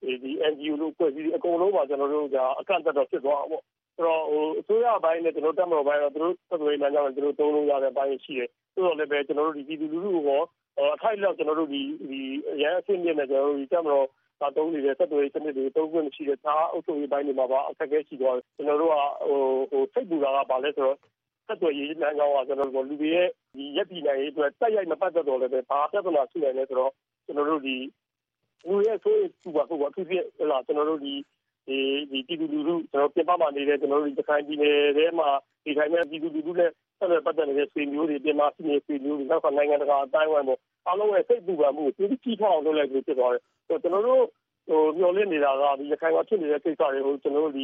NGO လို့ဖွဲ့စည်းအကုန်လုံးမှာကျွန်တော်တို့ကအကန့်အသတ်တော့ဖြစ်သွားအောင်ပေါ့ဆိုတော့အစိုးရဘိုင်းနဲ့ကျွန်တော်တက်မတော်ဘိုင်းတော့သူတို့ဆက်သွယ်ရေးလမ်းကြောင်းနဲ့သူတို့သုံးလို့ရတဲ့ဘိုင်းရှိတယ်ဆိုတော့လည်းပဲကျွန်တော်တို့ဒီပြည်သူလူထုကိုအထိုက်လောက်ကျွန်တော်တို့ဒီအရန်အဆင့်မြင့်နဲ့ကျွန်တော်တို့ဒီတက်မတော်သုံးနေတဲ့ဆက်သွယ်ရေးစနစ်တွေသုံးခွင့်မရှိတဲ့သားအုပ်ချုပ်ရေးဘိုင်းတွေမှာပါအခက်အခဲရှိသွားတယ်ကျွန်တော်တို့ကစိတ်ပူတာကဘာလဲဆိုတော့ဆက်သွယ်ရေးလမ်းကြောင်းကကျွန်တော်တို့လူတွေရဲ့ဒီရက်ပြည်နိုင်ရေးအတွက်တိုက်ရိုက်မပတ်သက်တော့လည်းပဲဘာပြဿနာရှိနေလဲဆိုတော့ကျွန်တော်တို့ဒီလူရဲ့ဆိုးသူ့ဘာသူဖြစ်လာကျွန်တော်တို့ဒီပြည်သူလူထုကျွန်တော်ပြင်ပမှာနေတဲ့ကျွန်တော်တို့ဒီစကိုင်းပြည်နယ်ထဲမှာဒီတိုင်းနဲ့ပြည်သူလူထုနဲ့ဆက်သွယ်ပတ်သက်နေတဲ့ဆွေမျိုးတွေပြင်ပရှိနေဆွေမျိုးတွေနောက်ကနိုင်ငံတကာအတိုင်းအဝိုင်းပေါ့အားလုံးရဲ့စိတ်ပူပန်မှုကိုကြီးထွားအောင်လုပ်လိုက်လို့ဖြစ်သွားတယ်ဆိုတော့ကျွန်တော်တို့မျှော်လင့်နေတာကဒီစကိုင်းမှာဖြစ်နေတဲ့ကိစ္စတွေကိုကျွန်တော်တို့ဒီ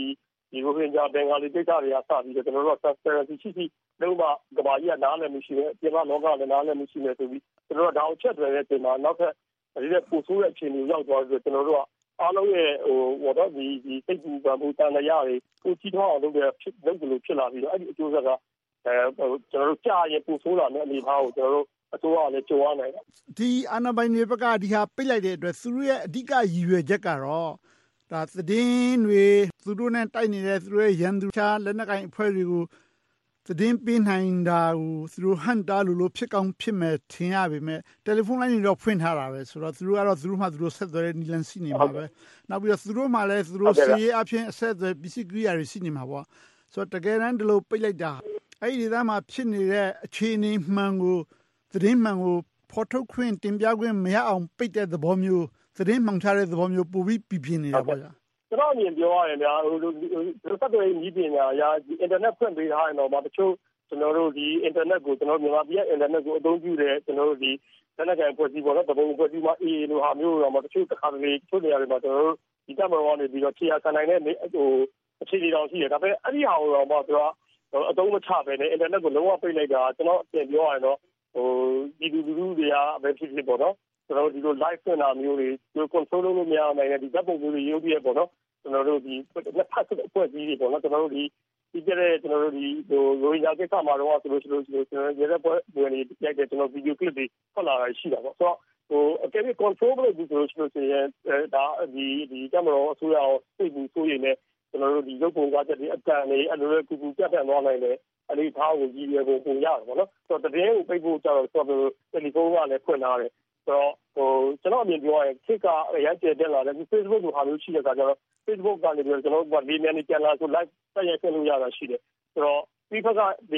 ဒီရိုဟင်ဂျာဘင်္ဂါလီကိစ္စတွေကစပြီးတော့ကျွန်တော်တို့ transparency ရှိလုံးဝကမ္ဘာကြီးကနားလည်မှုရှိတယ်ပြင်ပလောကလည်းနားလည်မှုရှိတယ်ဆိုပြီးကျွန်တော်တို့ဒါအချက်တွေနဲ့တင်မှာနောက်ထပ်ဒီတဲ့ပို့ဆိုးတဲ့အခြေအနေရောက်သွားပြီးကျွန်တော်တို့ကအားလုံးရဲ့ဟိုတော့ဒီစိတ်ကူကမှုတန်လျာတွေကိုကြီးထွားအောင်လုပ်တယ်လို့ဖြစ်လာပြီးတော့အဲ့ဒီအကျိုးဆက်ကကျွန်တော်တို့ကြာရင်ပို့ဆိုးလာတဲ့အနေအထားကိုကျွန်တော်တို့အစိုးရလည်းကြိုးရနိုင်တယ်ဒီအာဏာပိုင်တွေဘက်ကဒီဟာပိတ်လိုက်တဲ့အတွက်သူတို့ရဲ့အဓိကရည်ရွယ်ချက်ကတော့ဒါသတင်းတွေသူတို့နဲ့တိုက်နေတဲ့သူတို့ရဲ့ရန်သူချာလက်နက်ကိုင်အဖွဲ့တွေကိုသတင်းပေးနိုင်တာကိုသူတို့ဟန်တာလို့ဖြစ်ကောင်းဖြစ်မဲ့ထင်ရပေမဲ့တယ်လီဖုန်းလိုင်းတွေတော့ဖွင့်ထားတာပဲဆိုတော့သူတို့ကတော့သူတို့မှသူတို့ဆက်သွယ်နေလန်ရှိနေမှာပဲနောက်ပြီးတော့သူတို့မှလည်းသူတို့စီရေးအဖြစ်အဆက်အသွယ်ပစ္စည်းကိရိယာတွေရှိနေမှာပေါ့ဆိုတော့တကယ်တမ်းဒီလိုပိတ်လိုက်တာအဲ့ဒီသားမှာဖြစ်နေတဲ့အခြေအနေမှန်ကိုသတင်းမှန်ကိုဖော်ထုတ်ခွင့်တင်ပြခွင့်မရအောင်ပိတ်တဲ့သဘောမျိုးသတင်းမှန်ချတဲ့သဘောမျိုးပိုပြီးပြင်းနေတာပေါ့ဗျာကျွန်တော်အမြင်ပြောရရင်ဗျာဟိုဆက်သွယ်ရေးပညာရာဒီအင်တာနက်ဖွင့်ပေးထားရင်တော့တချို့ကျွန်တော်တို့ဒီအင်တာနက်ကိုကျွန်တော်မြန်မာပြည်အင်တာနက်ကိုအသုံးပြုတယ်ကျွန်တော်တို့ဒီလက်နက်ကိုင်ဖွဲ့စည်းပေါ်တော့တပုံဖွဲ့စည်းမှာအေးလိုဟာမျိုးတော့တချို့တစ်ခါတလေတချို့နေရာတွေမှာကျွန်တော်တို့ဒီတပ်မတော်ကနေပြီးတော့ခြေရာခံနိုင်တဲ့ဟိုအခြေအနေတောင်ရှိတယ်ဒါပေမဲ့အဲ့ဒီဟာကိုတော့သူကအသုံးမချပဲနဲ့အင်တာနက်ကိုလုံးဝပိတ်လိုက်တာကျွန်တော်အပြင်ပြောရရင်တော့ဟိုဒီလူတွေကပဲဖြစ်ဖြစ်ပေါ့နော်ကျွန်တော်တို့ဒီလို live ဖွင့်တာမျိုးတွေဒီ control လုပ်လို့မရနိုင်တဲ့ဒီဓာတ်ပုံတွေရုပ်ပြပေါ့နော်ကျွန်တော်တို့ဒီလက်ဖက်အဖွဲ့အစည်းတွေပေါ့နော်ကျွန်တော်တို့ဒီကြတဲ့ကျွန်တော်တို့ဒီဟိုရိုဟင်ဂျာကိစ္စမှာတော့ဆိုလို့ကျွန်တော်ရဲတဲ့ပွဲဝင်နေရိုက်တဲ့ကျွန်တော်ဗီဒီယိုကလစ်တွေထွက်လာတာရှိတာပေါ့ဆိုတော့ဟိုအကယ်၍ control လုပ်ပြီးဆိုလို့ရှိရင်ဒါဒီကမ္ဘာအစိုးရအောင်စိတ်ဘူးဆိုရင်လည်းကျွန်တော်တို့ဒီရုပ်ပုံကားချက်တွေအကန့်တွေအဲ့လိုကူပြတ်သွားနိုင်တယ်အဲ့ဒီထားကိုကြီးရဲပုံရတယ်ပေါ့နော်ဆိုတော့တကယ်ကိုပိတ်ဖို့ကြတော့ဆိုတော့တယ်လီဖုန်းကလည်းဖွင့်လာတယ်ဆိုတော့ဟိုကျွန်တော်အမြင်ပြောရရင်ခေတ်ကအရင်ကျတက်လာတယ်ဒီ Facebook ကိုဟာလို့ရှိတဲ့အခါကျတော့ Facebook ကနေပြီးတော့ကျွန်တော်တို့ကလေးများနေပြန်လာဆို live ဆက်ရိုက်ခွင့်လို့ရတာရှိတယ်ဆိုတော့ဒီဘက်ကဒီ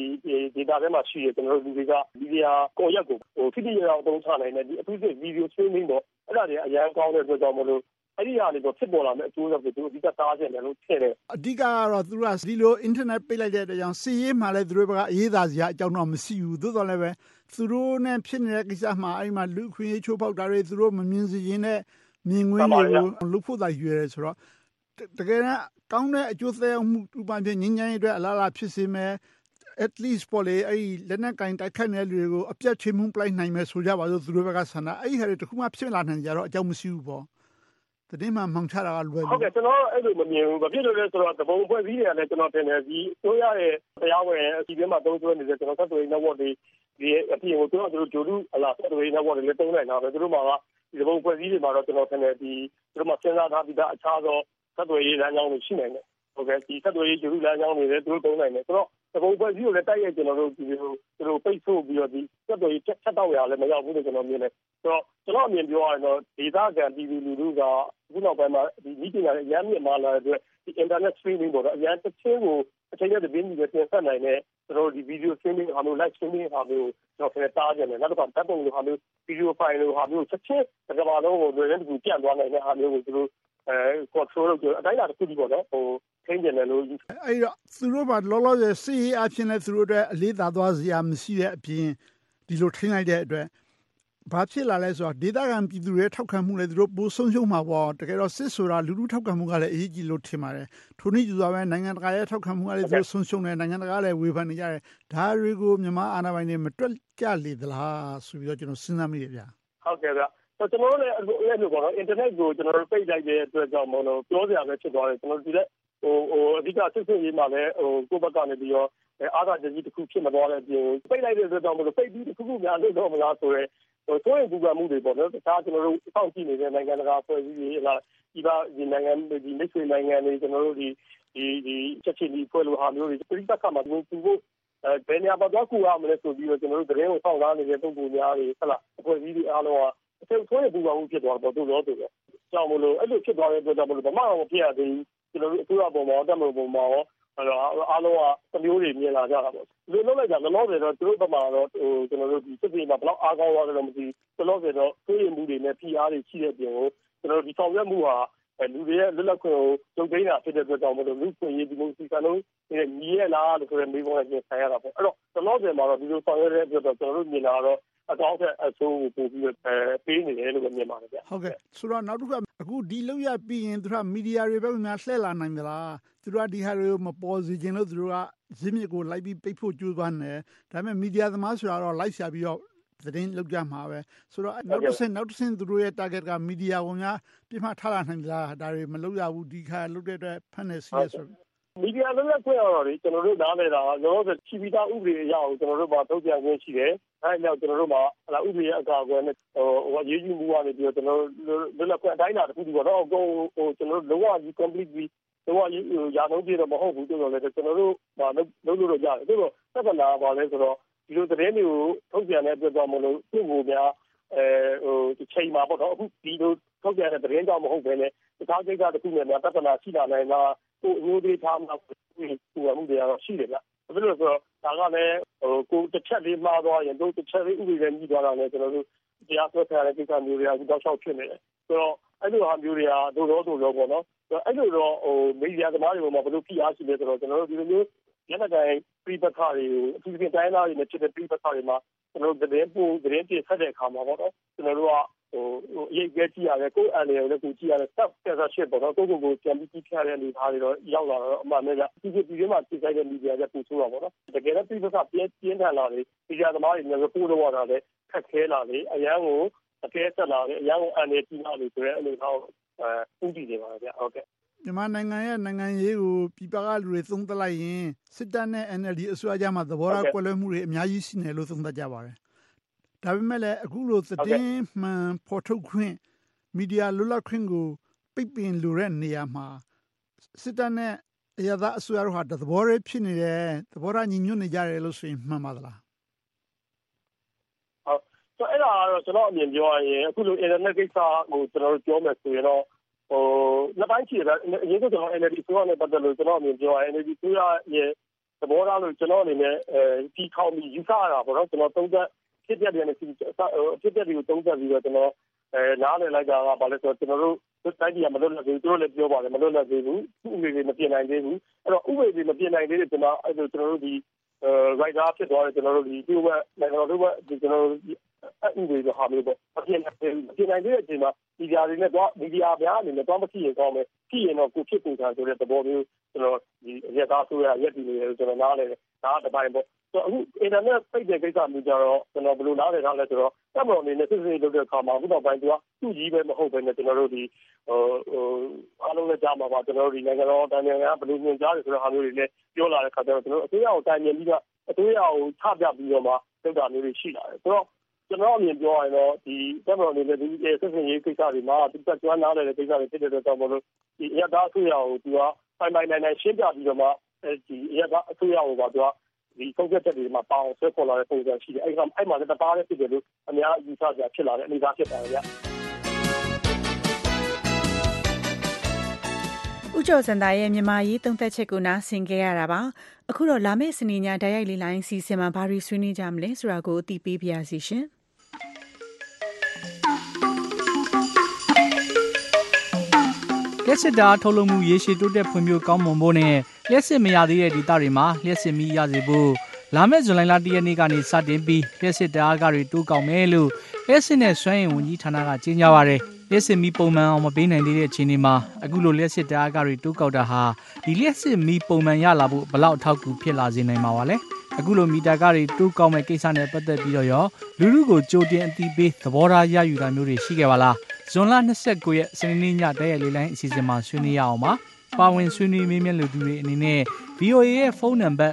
data ထဲမှာရှိတယ်ကျွန်တော်တို့လူတွေကမီဒီယာကိုရက်ကိုဟိုဖိတိရအောင်သုံးချနိုင်တယ်ဒီအထူးသဖြင့် video streaming တော့အဲ့ဒါတွေအရင်ကောင်းတဲ့အတွက်ကြောင့်မလို့အဲ့ဒီဟာတွေတော့ဖြစ်ပေါ်လာမယ့်အကျိုးဆက်တွေသူအဓိကတားချင်တယ်လို့ထင်တယ်အဓိကကတော့သူကဒီလို internet ပိတ်လိုက်တဲ့အတွက်ကြောင့်စီးရေးမှလည်းသူတို့ဘက်ကအရေးသာစရာအကြောင်းတော့မရှိဘူးသို့တော်လည်းပဲသူတို့နဲ့ဖြစ်နေတဲ့ကိစ္စမှာအဲ့မှာလူခွင့်ရေးချိုးဖောက်တာတွေသူတို့မမြင်စေရင်နဲ့မြင်ကွင်းတွေကိုလုပ်ဖို့သာရွယ်တယ်ဆိုတော့တကယ်တော့ကောင်းတဲ့အကျိုးသက်ရောက်မှုဥပမာဖြင့်ငြိမ်းချမ်းရေးအတွက်အလားအလာဖြစ်စေမယ် at least ပေါ်လေအဲ့လက်နက်ကင်တိုက်ခတ်နေတဲ့လူတွေကိုအပြတ်ချင်းမှုပလိုက်နိုင်မယ်ဆိုကြပါစို့သူတို့ဘက်ကဆန္ဒအဲ့ဒီဟာတွေတခုမှဖြစ်လာနိုင်ကြတော့အကြောင်းမရှိဘူးပေါ့သတင်းမှမှောင်ချတာကလွယ်ဟုတ်ကဲ့ကျွန်တော်အဲ့လိုမမြင်ဘူးဘာဖြစ်လို့လဲဆိုတော့တပုံဖွဲ့စည်းတွေကလည်းကျွန်တော်တင်တယ်ဒီဆိုရရဲ့တရားဝင်အစီအစဉ်မှာသုံးဆွဲနေတဲ့ကျွန်တော်ဆက်သွယ်ရေး network တွေဒီအပြင်ကိုကျွန်တော်တို့ဂျိုလူအလားဆက်သွယ်ရေး network တွေလည်းသုံးနိုင်တာပဲသူတို့မှာကဒီတပုံဖွဲ့စည်းတွေမှာတော့ကျွန်တော်တင်တယ်ဒီသူတို့မှာစဉ်းစားထားပြီးသားအခြားသောဆက်သွယ်ရေးလမ်းကြောင်းတွေရှိနိုင်တယ်ဟုတ်ကဲ့ဒီဆက်သွယ်ရေးဂျိုလူလမ်းကြောင်းတွေလည်းသူတို့သုံးနိုင်တယ်ဆိုတော့တပုံဖွဲ့စည်းကိုလည်းတိုက်ရိုက်ကျွန်တော်တို့ဒီလိုသူတို့ပိတ်ဆို့ပြီးတော့ဒီဆက်သွယ်ရေးဖြတ်တောက်ရလည်းမရောက်ဘူးလို့ကျွန်တော်မြင်တယ်ဆိုတော့ကျွန်တော်အမြင်ပြောရရင်တော့ဒေသခံပြည်သူလူထုကအခုနောက်ပိုင်းမှာဒီမိတင်ရရမ်းမြင့်မာလာတဲ့အတွက်ဒီ internet streaming ပေါ့နော်အရင်တစ်ချင်းကိုအချိန်နဲ့သတင်းတွေတင်ဆက်နိုင်တဲ့ကျွန်တော်ဒီ video streaming ဟာမျိုး live streaming ဟာမျိုးကျွန်တော်ခက်တားကြတယ်နောက်တစ်ခါဓာတ်ပုံလိုဟာမျိုး video file လိုဟာမျိုးချက်ချင်းတစ်ကမ္ဘာလုံးကိုလွယ်တဲ့တူပြန့်သွားနိုင်တဲ့ဟာမျိုးကိုသူတို့ control လုပ်ကြအတိုင်းအတာတစ်ခုကြီးပေါ့နော်ဟိုထိန်းကျင်တယ်လို့အဲ့တော့သူတို့ကလောလောဆယ်စီးအဖြစ်နဲ့သူတို့အတွက်အလေးသာသွားစရာမရှိတဲ့အပြင်ဒီလိုထိန်းလိုက်တဲ့အတွက်ဘာဖြစ်လာလဲဆိုတော့ဒေသခံပြည်သူတွေထောက်ခံမှုလည်းသူတို့ပိုဆုံးရှုံးမှာပေါ့တကယ်တော့စစ်ဆိုတာလူလူထောက်ခံမှုကလည်းအရေးကြီးလို့ထင်ပါတယ်ထိုနည်းတူစွာပဲနိုင်ငံတကာရဲ့ထောက်ခံမှုကလည်းသူတို့ဆုံးရှုံးတယ်နိုင်ငံတကာလည်းဝေဖန်နေကြတယ်ဒါတွေကိုမြန်မာအာဏာပိုင်တွေမတွက်ကြလေသလားဆိုပြီးတော့ကျွန်တော်စဉ်းစားမိတယ်ဗျာဟုတ်ကဲ့ဗျာကျွန်တော်တို့လည်းအဲ့လိုပေါ့နော် internet ကိုကျွန်တော်တို့ပိတ်လိုက်တဲ့အတွက်ကြောင့်မို့လို့ပြောစရာပဲဖြစ်သွားတယ်ကျွန်တော်တို့ဒီလက်ဟိုအဓိကစစ်စစ်ရေးမှာလည်းဟိုကိုယ့်ဘက်ကနေပြီးတော့အားသာကြီးတစ်ခုဖြစ်မသွားတဲ့အပြင်ပိတ်လိုက်တဲ့အတွက်ကြောင့်မို့လို့ပိတ်ပြီးတစ်ခုခုများလို့တော့မလားဆိုရဲဆိုရင်ပူပန်မှုတွေပေါ့နော်တခြားကျွန်တော်တို့စောင့်ကြည့်နေတဲ့နိုင်ငံတကာဖွဲ့စည်းရေးလားဒီနိုင်ငံဒီမိတ်ဆွေနိုင်ငံတွေကျွန်တော်တို့ဒီချက်ချင်းဒီဖွဲ့လို့ဟာမျိုးတွေပြည်ပကမှာသူတို့ဘယ်နေရာမှာတော့ကူရမလဲဆိုပြီးတော့ကျွန်တော်တို့သတင်းကိုစောင့်စားနေတဲ့ပုံပုံများတွေဟုတ်လားဖွဲ့စည်းရေးအားလုံးကအထက်ဆိုရင်ပူပန်မှုဖြစ်သွားတော့တို့တော့တို့ကြောင့်မလို့အဲ့လိုဖြစ်သွားတဲ့အတွက်ကြောင့်မလို့ဘာမှမဖြစ်ရသေးဘူးကျွန်တော်တို့အစိုးရပုံမှာတက်မလို့ပုံမှာရောအားလုံးကသမျိုးတွေမြင်လာကြတာပေါ့ဒီလိုလိုက်ကြလောလောဆယ်တော့သူတို့ဘက်မှာတော့ဟိုကျွန်တော်တို့ဒီစစ်စစ်မှာဘယ်တော့အားကောင်းသွားတယ်တော့မသိဘူးလောလောဆယ်တော့သိရင်မှုတွေနဲ့ PR တွေရှိတဲ့အပြင်ကိုကျွန်တော်တို့ဒီဆောင်ရွက်မှုဟာလူတွေရဲ့လွတ်လပ်ခွင့်ကိုကျုံသိမ်းတာဖြစ်တဲ့အတွက်ကြောင့်မလို့လူ့ခွင့်ရေးဒီမိုကရေစီစံနှုန်းညီရဲ့လားလို့ဆိုတဲ့မေးခွန်းနဲ့ပြင်ဆိုင်ရတာပေါ့အဲ့တော့လောလောဆယ်မှာတော့ဒီလိုဆောင်ရွက်တဲ့အတွက်တော့ကျွန်တော်တို့မြင်လာတော့အကောင့်တဲ့အဆိုးကိုပို့ပြီးပေးနေတယ်လို့မြင်ပါတယ်ဗျဟုတ်ကဲ့ဆိုတော့နောက်တစ်ခါအခုဒီလောက်ရပြီးရင်သူကမီဒီယာတွေပဲများလှည့်လာနိုင်သလားသူတို့ကဒီဟာတွေကိုမပေါ်စေခြင်းလို့သူတို့ကရင်းမြစ်ကိုလိုက်ပြီးပိတ်ဖို့ကြိုးပမ်းတယ်ဒါပေမဲ့မီဒီယာသမားဆိုတာတော့လိုက်ရှာပြီးတော့သတင်းလုပ်ကြမှာပဲဆိုတော့နောက်တစ်ဆင့်သူတို့ရဲ့ target ကမီဒီယာကိုများပြမထားလာနိုင်သလားဒါတွေမလုပ်ရဘူးဒီခါလုပ်တဲ့အတွက်ဖန်နေစီရဆိုမီဒီယာလုပ်ရခွင့်တော့လေကျွန်တော်တို့နားလည်တာကလောလောဆယ်ချီပီတာဥပဒေအရအောင်ကျွန်တော်တို့မှာထုတ်ပြန်ခွင့်ရှိတယ်အဲဒီနောက်ကျွန်တော်တို့မှာဥပဒေအကာအကွယ်နဲ့ရေးယူမှုကနေပြီးတော့ကျွန်တော်တို့လွတ်လပ်ခွင့်အတိုင်းအတာတစ်ခုပေါ့နော်ကျွန်တော်တို့လုံးဝကြီး completely တော့ရာနှုန်းပြည့်တော့မဟုတ်ဘူးဆိုတော့လေကျွန်တော်တို့လုပ်လို့ရတယ်ဒါတော့သက်သာပါလဲဆိုတော့ဒီလိုသတင်းတွေကိုထုတ်ပြန်တဲ့အတွက်ကြောင့်မလို့သူ့ကိုများဒီချိန်မှာပေါ့နော်အခုဒီလိုထုတ်ပြန်တဲ့သတင်းကြောင့်မဟုတ်ဘဲနဲ့တခြားကိစ္စတစ်ခုနဲ့များသက်သာရှိလာနိုင်တာကိုအမျိုးသေးထားမှကိုမှုတွေကတော့ရှိတယ်ဗျ။ဒါလို့ဆိုတော့ဒါကလည်းကိုတစ်ချက်လေးမှားသွားရင်တို့တစ်ချက်လေးဥပဒေနဲ့ပြီးသွားတာလည်းကျွန်တော်တို့တရားစွဲထားတဲ့ကိစ္စမျိုးတွေကတောက်လျှောက်ဖြစ်နေတယ်။ဆိုတော့အဲ့လိုဟာမျိုးတွေကတို့တော့ပေါ့နော်။အဲ့လိုတော့မီဒီယာသမားတွေပေါ်မှာဘယ်လိုဖိအားရှိလဲဆိုတော့ကျွန်တော်တို့ဒီလိုမျိုးလက်နက်ကိုင်ပြည်ပခါတွေကိုအထူးသဖြင့်တိုင်းသားတွေနဲ့ဖြစ်တဲ့ပြည်ပခါတွေမှာကျွန်တော်တို့သတင်းပြဆက်တဲ့အခါမှာပေါ့နော်ကျွန်တော်တို့ကအရေးကြီးကြည့်ရတယ်ကိုယ်အနေနဲ့လည်းကိုကြည့်ရတယ် self censorship ပေါ့နော်ကိုပြန်ပြီးကြည့်ရတဲ့အနေအထားတွေတော့ရောက်လာတော့အမှန်ပဲဒီမှာပြည်ဆိုင်တဲ့မီဒီယာတွေပူဆိုးတာပေါ့နော်တကယ်တော့ပြည်ပခါပြင်းထန်လာတယ်မီဒီယာသမားတွေလည်းပို့တော့တာလည်းခက်ခဲလာတယ်အရန်ကိုအကဲဆက်လာတယ်အရန်ကိုအနေကြီးလာတယ်ဆိုတဲ့အနေအထားကိုဥတည်နေပါဗျဟုတ်ကဲ့မြန်မာနိုင်ငံရဲ့နိုင်ငံရေးကိုပြည်ပကလူတွေသုံးသပ်လိုက်ရင်စစ်တပ်နဲ့ NLD အစိုးရကြားမှာသဘောထားကွဲလွဲမှုတွေအများကြီးရှိနေလို့သုံးသပ်ကြပါတယ်။ဒါပေမဲ့လည်းအခုလိုသတင်းမှန်ဖော်ထုတ်ခွင့်မီဒီယာလွတ်လပ်ခွင့်ကိုပိတ်ပင်လိုတဲ့နေရာမှာစစ်တပ်နဲ့အရသာအစိုးရတို့ဟာသဘောရဲဖြစ်နေတယ်သဘောထားညီညွတ်နေကြတယ်လို့ဆိုရင်မှန်ပါသလား။ဟုတ်အဲ့ဒါကတော့ကျွန်တော်အမြင်ပြောရရင်အခုလို internet ကိစ္စကိုကျွန်တော်တို့ပြောမယ်ဆိုရင်တော့နှစ်ပိုင်းရှိတယ်အရင်ကကျွန်တော် NLD ဆိုရတဲ့ပတ်သက်လို့ကျွန်တော်အမြင်ပြောရရင် NLD ဆိုရရဲ့သဘောထားလို့ကျွန်တော်အနေနဲ့ဒီခေါင်းပြီးယူဆရတာပေါ့နော်ကျွန်တော်သုံးသပ်ဖြစ်တဲ့နေဖြစ်တဲ့တွေကိုသုံးသပ်ပြီးတော့ကျွန်တော်နားလည်လိုက်တာကဘာလဲဆိုတော့ကျွန်တော်တို့တိုင်းပြည်ကမလွတ်လပ်သေးဘူးသူတို့လည်းပြောပါတယ်မလွတ်လပ်သေးဘူးဥပဒေတွေမပြင်နိုင်သေးဘူးအဲ့တော့ဥပဒေတွေမပြင်နိုင်သေးတဲ့ကျွန်တော်တို့ဒီ writer ဖြစ်သွားတယ်ကျွန်တော်တို့ဒီဝက်နိုင်ငံတော်ဘက်ကျွန်တော်တို့ဥပဒေတွေဟာမျိုးပေါ့အပြင်နိုင်တဲ့အချိန်မှာမီဒီယာတွေနဲ့တော့မီဒီယာများအနေနဲ့တော့မဖြစ်ရင်ကောင်းမယ်ဖြစ်ရင်တော့ကိုဖြစ်ပုံစံဆိုတဲ့သဘောမျိုးကျွန်တော်ဒီရက်သားဆိုရရက်တည်နေတယ်ကျွန်တော်နားလဲဒါကတစ်ပိုင်းပေါ့ဆိုတော့အခု internet ပိတ်တဲ့ကိစ္စမျိုးကြတော့ကျွန်တော်ဘယ်လိုနားလဲထားလဲဆိုတော့တက်မတော်အနေနဲ့စစ်စစ်လုပ်တဲ့အခါမှာအခုတော့ပိုင်းသူကသူ့ကြီးပဲမဟုတ်ပဲနဲ့ကျွန်တော်တို့ဒီအားလုံးလည်းကြားမှာပါကျွန်တော်တို့ဒီနိုင်ငံတော်တိုင်းနိုင်ငံဘယ်လိုညွှန်ကြားတယ်ဆိုတဲ့ဟာမျိုးတွေလည်းပြောလာတဲ့အခါကျတော့ကျွန်တော်အစိုးရကိုတိုင်မြင်ပြီးတော့အစိုးရကိုချပြပြီးတော့မှလုပ်တာမျိုးတွေရှိလာတယ်ဆိုတော့ကျွန်တော်အမြင်ပြောရရင်တော့ဒီတက်မတော်အနေနဲ့ဒီစစ်စစ်ရေးကိစ္စတွေမှာသူကကျွမ်းနားတဲ့ကိစ္စတွေဖြစ်တဲ့အတွက်ကြောင့်မလို့ဒီအရသာအစိုးရကိုသူကပိုင်နိုင်ရှင်းပြပြီးတော့မှဒီအရသာအစိုးရကိုပါသူကဒီပုံစံတက်တွေမှာပေါအောင်ဆွဲပေါ်လာတဲ့ပုံစံရှိတယ်အဲ့မှာလည်းတပါးလည်းဖြစ်တယ်လို့အများယူဆကြဖြစ်လာတဲ့အနေအထားဖြစ်ပါတယ်ဗျဦးကျော်စံသားရဲ့မြန်မာရေးသုံးသပ်ချက်ကိုနားဆင်ခဲ့ရတာပါအခုတော့လာမယ့်စနေညဓာတ်ရိုက်လေးလိုင်းစီစဉ်မှာဘာတွေဆွေးနွေးကြမလဲဆိုတာကိုအသိပေးပါရစေရှင်လျှက်စစ်ဓာတ်ထုတ်လုပ်မှုရေရှည်တိုးတက်ဖွံ့ဖြိုးကောင်းမွန်ဖို့နဲ့လျှက်စစ်မရသေးတဲ့ဒေသတွေမှာလျှက်စစ်မီးရစေဖို့လာမယ့်ဇူလိုင်လ 1 ရက်နေ့ကနေစတင်ပြီးလျှက်စစ်ဓာတ်အားတွေတိုးကောက်မယ်လို့လျှက်စစ်နဲ့စွမ်းအင်ဝန်ကြီးဌာနကကြေညာပါတယ်လျှက်စစ်မီးပုံမှန်အောင်မပေးနိုင်သေးတဲ့အခြေအနေမှာအခုလိုလျှက်စစ်ဓာတ်အားတွေတိုးကောက်တာဟာဒီလျှက်စစ်မီးပုံမှန်ရလာဖို့ဘယ်လောက်အထောက်အကူဖြစ်လာစေနိုင်မှာပါလဲအခုလိုမီတာကားတွေတိုးကောက်မဲ့ကိစ္စနဲ့ပတ်သက်ပြီးတော့ရောလူလူကိုကြိုတင်အသိပေးသဘောထားရယူတာမျိုးတွေရှိခဲ့ပါလားဇွန်လ29ရက်စနေနေ့ညဓာတ်ရိုက်လေးလိုင်းအစီအစဉ်မှာဆွေးနွေးရအောင်ပါပါဝင်ဆွေးနွေးမေးမြန်းလူသူတွေအနေနဲ့ VOA ရဲ့ဖုန်းနံပါတ်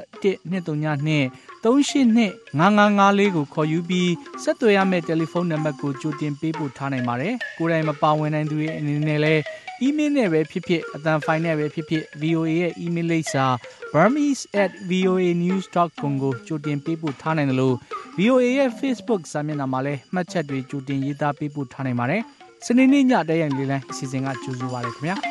12393525554ကိုခေါ်ယူပြီးဆက်သွယ်ရမယ့်တယ်လီဖုန်းနံပါတ်ကိုကြိုတင်ပေးပို့ထားနိုင်ပါတယ်ကိုယ်တိုင်မပါဝင်နိုင်သူတွေအနေနဲ့လည်း email နဲ့ပဲဖြစ်ဖြစ်အသံဖိုင်နဲ့ပဲဖြစ်ဖြစ် VOA ရဲ့ email လိပ်စာ burmese@voanews.com ကိုကြိုတင်ပေးပို့ထားနိုင်တယ်လို့ VOA ရဲ့ Facebook စာမျက်နှာမှာလည်းမှတ်ချက်တွေကြိုတင်ရေးသားပေးပို့ထားနိုင်ပါတယ်စနေနေ့ညဓာတ်ရိုက်လေးလိုင်းအစီအစဉ်ကကြိုဆိုပါရခင်ဗျာ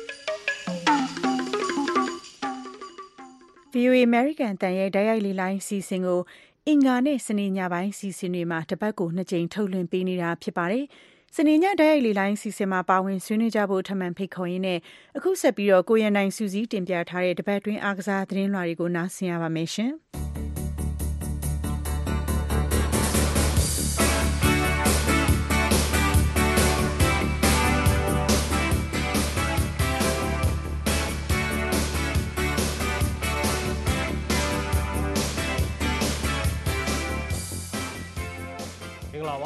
VOA American တန်ရဲ့ဓာတ်ရိုက်လေးလိုင်းစီစဉ်ကိုအင်္ဂါနဲ့စနေညပိုင်းစီစဉ်တွေမှာတစ်ပတ်ကို2ကြိမ်ထုတ်လွှင့်ပေးနေတာဖြစ်ပါတယ်။စနေညဓာတ်ရိုက်လေးလိုင်းစီစဉ်မှာပါဝင်ဆွေးနွေးကြဖို့ထပ်မံဖိတ်ခေါ်ရင်းနဲ့အခုဆက်ပြီးတော့ကိုရန်နိုင်စုစည်းတင်ပြထားတဲ့တပတ်တွင်းအားကစားသတင်းလွှာတွေကိုနားဆင်ရပါမယ်ရှင်။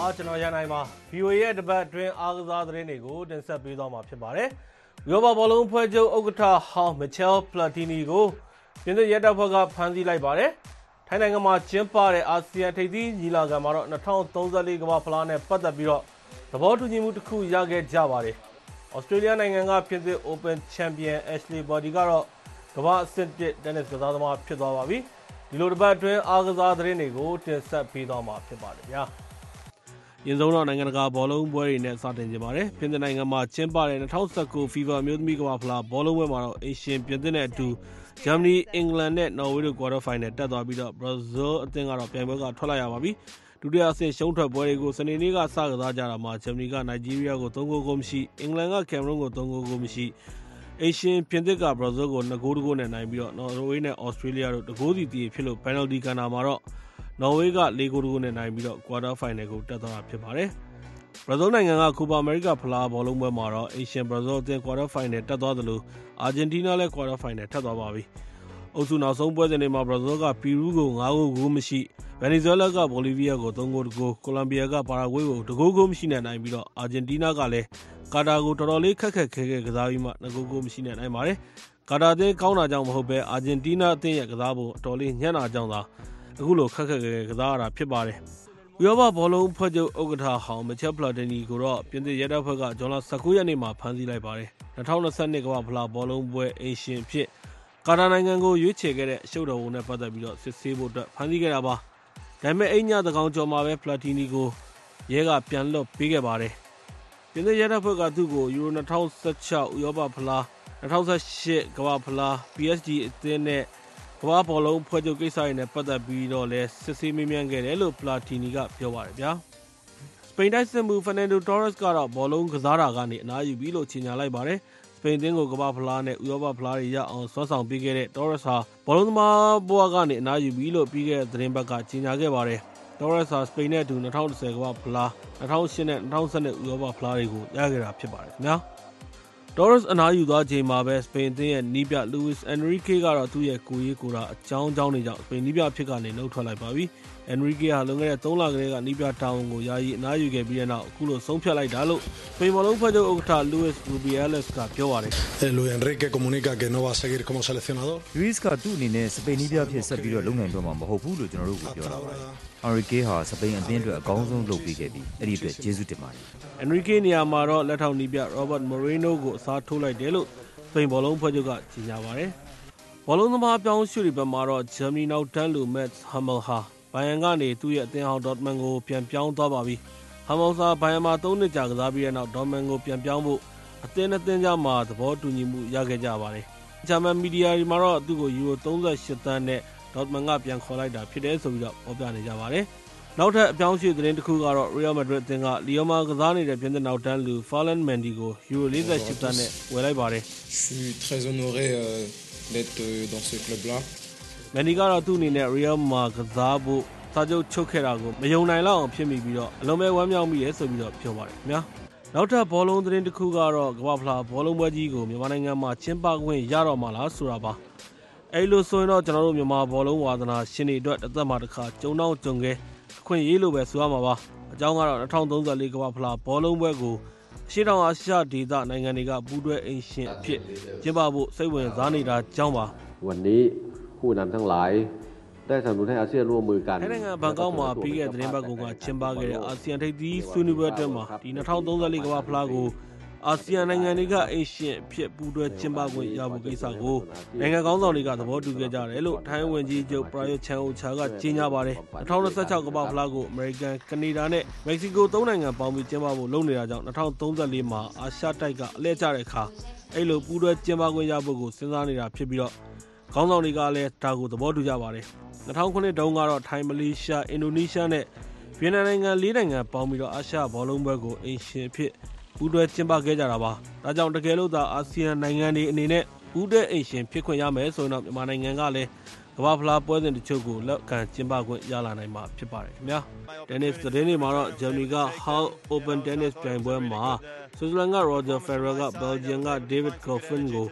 ကျွန်တော်ရန်နိုင်ပါ VOA ရဲ့တပတ်အတွင်းအားကစားသတင်းတွေကိုတင်ဆက်ပေးသွားမှာဖြစ်ပါတယ်။ဥရောပဘောလုံးအဖွဲ့ချုပ်ဥက္ကဋ္ဌဟောင်း Michel Platini ကိုပြင်သစ်ရဲတပ်ဖွဲ့ကဖမ်းဆီးလိုက်ပါတယ်။ထိုင်းနိုင်ငံမှာကျင်းပတဲ့အာဆီယံထိပ်သီးညီလာခံမှာတော့2034ကမ္ဘာဖလားနဲ့ပတ်သက်ပြီးတော့သဘောတူညီမှုတစ်ခုရခဲ့ကြပါတယ်။ ဩစတြေးလျနိုင်ငံကပြင်သစ် Open Champion Ashley Barty ကတော့ကမ္ဘာအဆင့်1တင်းနစ်ကစားသမားဖြစ်သွားပါပြီ။ဒီလိုတစ်ပတ်အတွင်းအားကစားသတင်းတွေကိုတင်ဆက်ပေးသွားမှာဖြစ်ပါတယ်ဗျာ။ရင်းဆုံးတော့နိုင်ငံတကာဘောလုံးပွဲတွေနဲ့စတင်ကြပါတယ်။ပြင်သစ်နိုင်ငံမှာကျင်းပတဲ့2019 FIFA အမျိုးသမီးကမ္ဘာဖလားဘောလုံးပွဲမှာတော့အေရှန်ပြင်သစ်နဲ့အတူဂျာမနီ၊အင်္ဂလန်နဲ့နော်ဝေးတို့ quarter final တက်သွားပြီးတော့ဘရာဇီးအသင်းကတော့ပြိုင်ပွဲကထွက်လာရပါပြီ။ဒုတိယအဆင့်ရှုံးထွက်ပွဲတွေကိုစနေနေ့ကစကစားကြတာမှာဂျာမနီကနိုင်ဂျီးရီးယားကို3ဂိုးကိုမရှိ၊အင်္ဂလန်ကကင်မရွန်းကို3ဂိုးကိုမရှိ၊အေရှန်ပြင်သစ်ကဘရာဇီးကို2ဂိုး1ဂိုးနဲ့နိုင်ပြီးတော့နော်ဝေးနဲ့ဩစတြေးလျတို့2ဂိုးစီတည်ဖြစ်လို့ penalty ကန်တာမှာတော့နော်ဝေးက4ဂိုး1ဂိုးနဲ့နိုင်ပြီးတော့ quarter final ကိုတက်သွားတာဖြစ်ပါတယ်။ဘရာဇီးနိုင်ငံကကူပါအမေရိကဖလားဘောလုံးပွဲမှာတော့အေရှန်ဘရာဇီးအသင်း quarter final တက်သွားသလိုအာဂျင်တီးနားလည်း quarter final ထပ်သွားပါပြီ။အုပ်စုနောက်ဆုံးပွဲစဉ်တွေမှာဘရာဇီးကပီရူးကို5ဂိုးကိုမရှိ၊ဗင်နီဇွဲလားကဘိုလီးဗီးယားကို3ဂိုး1ဂိုး၊ကိုလံဘီယာကပါရာဂွေးကို2ဂိုးကိုမရှိနဲ့နိုင်ပြီးတော့အာဂျင်တီးနားကလည်းကာတာကိုတော်တော်လေးခက်ခက်ခဲခဲကစားပြီးမှ2ဂိုးကိုမရှိနဲ့နိုင်ပါတယ်။ကာတာအသင်းကောင်းတာကြောင့်မဟုတ်ပဲအာဂျင်တီးနားအသင်းရဲ့ကစားပုံအတော်လေးညံ့တာကြောင့်သာအခုလိုခက်ခက်ခဲခဲကစားရတာဖြစ်ပါတယ်။ဥရောပဘောလုံးအဖွဲ့ချုပ်ဥက္ကဋ္ဌဟောင်း Michel Platini ကိုတော့ပြင်သစ်ရဲတပ်ဖွဲ့ကဇွန်လ19ရက်နေ့မှာဖမ်းဆီးလိုက်ပါတယ်။2022ကမ္ဘာဖလားဘောလုံးပွဲအိမ်ရှင်ဖြစ်ကာတာနိုင်ငံကိုရွေးချယ်ခဲ့တဲ့အရှုပ်တော်ပုံနဲ့ပတ်သက်ပြီးတော့စစ်ဆေးဖို့အတွက်ဖမ်းဆီးခဲ့တာပါ။ဒါပေမဲ့အိမ်ညသကောင်ကျော်မှာပဲ Platini ကိုရဲကပြန်လွှတ်ပေးခဲ့ပါတယ်။ပြင်သစ်ရဲတပ်ဖွဲ့ကသူ့ကိုယူရို2016ဥရောပဖလား2018ကမ္ဘာဖလား PSG အသင်းနဲ့ကမ္ဘာဘောလုံးဖွဲ့ချုပ်ကိစ္စတွေနဲ့ပတ်သက်ပြီးတော့လဲစစ်ဆေးမေးမြန်းခဲ့တယ်လို့ Platini ကပြောပါတယ်ဗျာ။စပိန်တိုက်စစ်မှု Fernando Torres ကတော့ဘောလုံးကစားတာကနေအနားယူပြီလို့ကြေညာလိုက်ပါတယ်။စပိန်အသင်းကိုကမ္ဘာဖလားနဲ့ဥရောပဖလားတွေရအောင်ဆွမ်းဆောင်ပေးခဲ့တဲ့ Torres ဟာဘောလုံးသမားဘဝကနေအနားယူပြီလို့ပြီးခဲ့တဲ့သတင်းပတ်ကကြေညာခဲ့ပါတယ်။ Torres ဟာစပိန်နဲ့အတူ2010ကမ္ဘာဖလား2008နဲ့2012ဥရောပဖလားတွေကိုရခဲ့တာဖြစ်ပါတယ်ခင်ဗျာ။ Torres အနားယူသွားချိန်မှာပဲစပိန်အသင်းရဲ့နီးပြ Luis Enrique ကတော့သူ့ရဲ့ကိုရေးကိုတာအကြောင်းတွေကြောင့်စပိန်နီးပြဖြစ်ကနေနှုတ်ထွက်လိုက်ပါပြီ။ Enrique ဟာလွန်ခဲ့တဲ့3လကတည်းကနီးပြတာဝန်ကိုယာယီအနားယူခဲ့ပြီးတဲ့နောက်အခုလိုဆုံးဖြတ်လိုက်တာလို့စပိန်ဘောလုံးဖွဲ့ချုပ်ဥက္ကဋ္ဌ Luis Rubiales ကပြောပါတယ်။ Luis Enrique comunica que no va a seguir como seleccionador. Luis ကသူ့အနေနဲ့စပိန်နီးပြဖြစ်ဆက်ပြီးတော့လုပ်နိုင်တော့မှာမဟုတ်ဘူးလို့ကျွန်တော်တို့ကပြောတာပါ။ Enrique ဟာစပိန်အသင်းအတွက်အကောင်းဆုံးလုပ်ပေးခဲ့ပြီးအဲ့ဒီအတွက်ကျေးဇူးတင်ပါတယ်။ Enrique နေရာမှာတော့လက်ထောက်နီးပြ Robert Moreno ကိုအစားထိုးလိုက်တယ်လို့စပိန်ဘောလုံးဖွဲ့ချုပ်ကကြေညာပါတယ်။ဘောလုံးသမားပြောင်းရွှေ့တွေဘက်မှာတော့ဂျာမနီနောက်တန်းလူ Mats Hummels ဟာဘိုင်ယန်ကနေသူ့ရဲ့အသင်းဟောင်း Dortmund ကိုပြန်ပြောင်းသွားပါပြီ။ Hummels ဟာဘိုင်ယန်မှာ3နှစ်ကြာကစားပြီးတဲ့နောက် Dortmund ကိုပြန်ပြောင်းဖို့အသင်းနှစ်သင်းကြားမှာသဘောတူညီမှုရခဲ့ကြပါတယ်။ဂျာမန်မီဒီယာတွေမှာတော့သူ့ကိုယူရို38သန်းနဲ့ Dortmund ကပြန်ခေါ်လိုက်တာဖြစ်တယ်ဆိုပြီးတော့ဖော်ပြနေကြပါတယ်။နောက်ထပ်အပြောင်းအရွှေ့သတင်းတစ်ခုကတော့ Real Madrid အသင်းကလီယိုမှာကစားနေတဲ့ပြင်သစ်နောက်တန်းလူ Ferland Mendy ကိုယူရို48သန်းနဲ့ဝယ်လိုက်ပါတယ်။ Je suis très honoré d'être dans ce club-là. Mendy ကတော့သူ့အနေနဲ့ Real မှာကစားဖို့စာချုပ်ချုပ်ခဲ့တာကိုမယုံနိုင်လောက်အောင်ဖြစ်မိပြီးတော့အလုံးမဲ့ဝမ်းမြောက်မိရဲဆိုပြီးတော့ပြောပါတယ်ခင်ဗျာ။နောက်ထပ်ဘောလုံးသတင်းတစ်ခုကတော့ကမ္ဘာဖလားဘောလုံးပွဲကြီးကိုမြန်မာနိုင်ငံမှာကျင်းပခွင့်ရတော့မှလားဆိုတာပါ။အဲဒီလိုဆိုရင်တော့ကျွန်တော်တို့မြန်မာဘောလုံးဝါသနာရှင်တွေအတွက်တစ်သက်မှတစ်ခါကြုံတော့ကြုံခဲ့အခွင့်အရေးလိုပဲဆိုရမှာပါ။အကြောင်းကတော့2034ကမ္ဘာဖလားဘောလုံးပွဲကိုအရှေ့တောင်အာရှဒေသနိုင်ငံတွေကပူးတွဲအိမ်ရှင်အဖြစ်ကျင်းပဖို့စိတ်ဝင်စားနေတာကြောင့်ပါ။วันนี้ผู้นำทั้งหลายได้สนับสนุนให้อาเซียนร่วมมือกันထိုင်းနိုင်ငံဘန်ကောက်မှာပြီးခဲ့တဲ့သတင်းပတ်ကကျင်းပခဲ့တဲ့အာဆီယံထိပ်သီးဆွေးနွေးပွဲအတွင်းမှာဒီ2034ကမ္ဘာဖလားကိုအာဆီယံနိုင်ငံတွေကအိမ်ရှင်အဖြစ်ပူးတွဲကျင်းပခွင့်ရဖို့ကိစ္စကိုနိုင်ငံကောင်းဆောင်တွေကသဘောတူခဲ့ကြတယ်လို့ထိုင်းဝန်ကြီးချုပ်ပရာယွတ်ချန်အိုချာကကြေညာပါတယ်2026ကမ္ဘာဖလားကိုအမေရိကန်၊ကနေဒါနဲ့မက္ကဆီကို3နိုင်ငံပေါင်းပြီးကျင်းပဖို့လုပ်နေတာကြောင့်2034မှာအာရှတိုက်ကအလှည့်ကျတဲ့အခါအဲ့လိုပူးတွဲကျင်းပခွင့်ရဖို့ကိုစဉ်းစားနေတာဖြစ်ပြီးတော့ခေါင်းဆောင်တွေကလည်းဒါကိုသဘောတူကြပါတယ်2009တုန်းကတော့ထိုင်းမလေးရှားအင်ဒိုနီးရှားနဲ့ဗီယက်နမ်နိုင်ငံ4နိုင်ငံပေါင်းပြီးတော့အာရှဘောလုံးပွဲကိုအိမ်ရှင်ဖြစ်ပူးတွဲကျင်းပခဲ့ကြတာပါဒါကြောင့်တကယ်လို့သာအာဆီယံနိုင်ငံတွေအနေနဲ့ပူးတွဲအိမ်ရှင်ဖြစ်ခွင့်ရမယ်ဆိုရင်တော့မြန်မာနိုင်ငံကလည်းကမ္ဘာဖလားပွဲစဉ်တချို့ကိုလက်ခံကျင်းပခွင့်ရလာနိုင်မှာဖြစ်ပါတယ်ခင်ဗျာတင်းနစ်သတင်းတွေမှာတော့ဂျာမနီက Hull Open Tennis ပြိုင်ပွဲမှာဆွစ်ဇာလန်က Roger Federer က Belgium က David Goffin ကို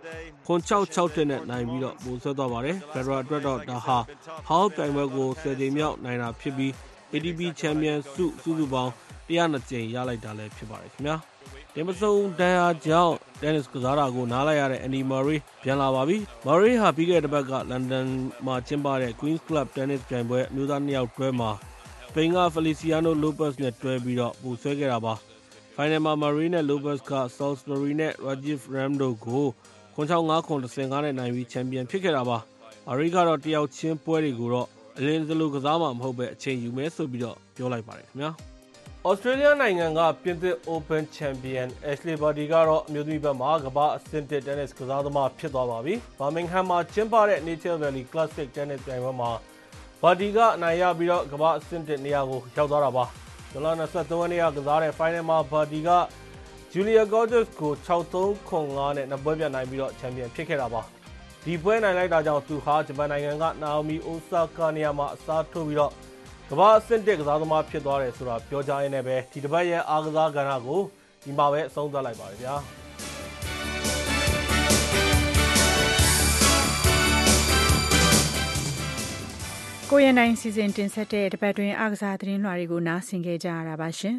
6-6နဲ့နိုင်ပြီးတော့ပိုဆွဲသွားပါတယ် Federer အတွက်တော့ဒါဟာ Hull ပြိုင်ပွဲကို10ကြိမ်မြောက်နိုင်တာဖြစ်ပြီး ATP ချန်ပီယံစုစုပေါင်း 102 ကြိမ်ရလိုက်တာလည်းဖြစ်ပါတယ်ခင်ဗျာတင်မဆုံဒန်ယာကြောင့် tennis ကစားတာကိုနားလိုက်ရတဲ့ Andy Murray ပြန်လာပါပြီ Murray ဟာပြီးခဲ့တဲ့တစ်ပတ်ကလန်ဒန်မှာကျင်းပတဲ့ Queen's Club Tennis ပြိုင်ပွဲအမျိုးသား2ယောက်တွဲမှာစပိန်က Feliciano Lopez နဲ့တွဲပြီးတော့ပူဆွဲခဲ့တာပါ Final မှာ Murray နဲ့ Lopez က Salisbury နဲ့ Rajiv Ram တို့ကို9-6-5-15နဲ့နိုင်ပြီးချန်ပီယံဖြစ်ခဲ့တာပါ Murray ကတော့တယောက်ချင်းပွဲတွေကိုတော့အလင်းစလိုကစားမှာမဟုတ်ပဲအချိန်ယူမယ်ဆိုပြီးတော့ပြောလိုက်ပါတယ်ခင်ဗျာAustralia နိုင်ငံကပြင်သစ် Open Champion Ashley Barty ကတော့အမျိုးသမီးဘက်မှာကမ္ဘာအဆင့် tennis ကစားသမားဖြစ်သွားပါပြီ Birmingham မှာကျင်းပတဲ့ Nature Valley Classic Tennis ပြိုင်ပွဲမှာ Barty ကအနိုင်ရပြီးတော့ကမ္ဘာအဆင့်နေရာကိုရောက်သွားတာပါဇွန်လ23ရက်နေ့ကစားတဲ့ Final မှာ Barty က Julia Gorgeous ကို 6-3-5 နဲ့နှစ်ပွဲပြတ်နိုင်ပြီးတော့ချန်ပီယံဖြစ်ခဲ့တာပါဒီပွဲနိုင်လိုက်တာကြောင့်သူဟာဂျပန်နိုင်ငံက Naomi Osaka နေရာမှာအစားထိုးပြီးတော့ကမ္ဘာအဆင့်ကစားသမားဖြစ်သွားတယ်ဆိုတာပြောကြားရင်းနဲ့ပဲဒီတစ်ပတ်ရဲ့အားကစားကဏ္ဍကိုဒီမှာပဲအဆုံးသတ်လိုက်ပါတယ်ဗျာကိုရနိုင်စီစဉ်တင်ဆက်တဲ့တပတ်တွင်အားကစားသတင်းလွှာတွေကိုနားဆင်ကြကြရတာပါရှင်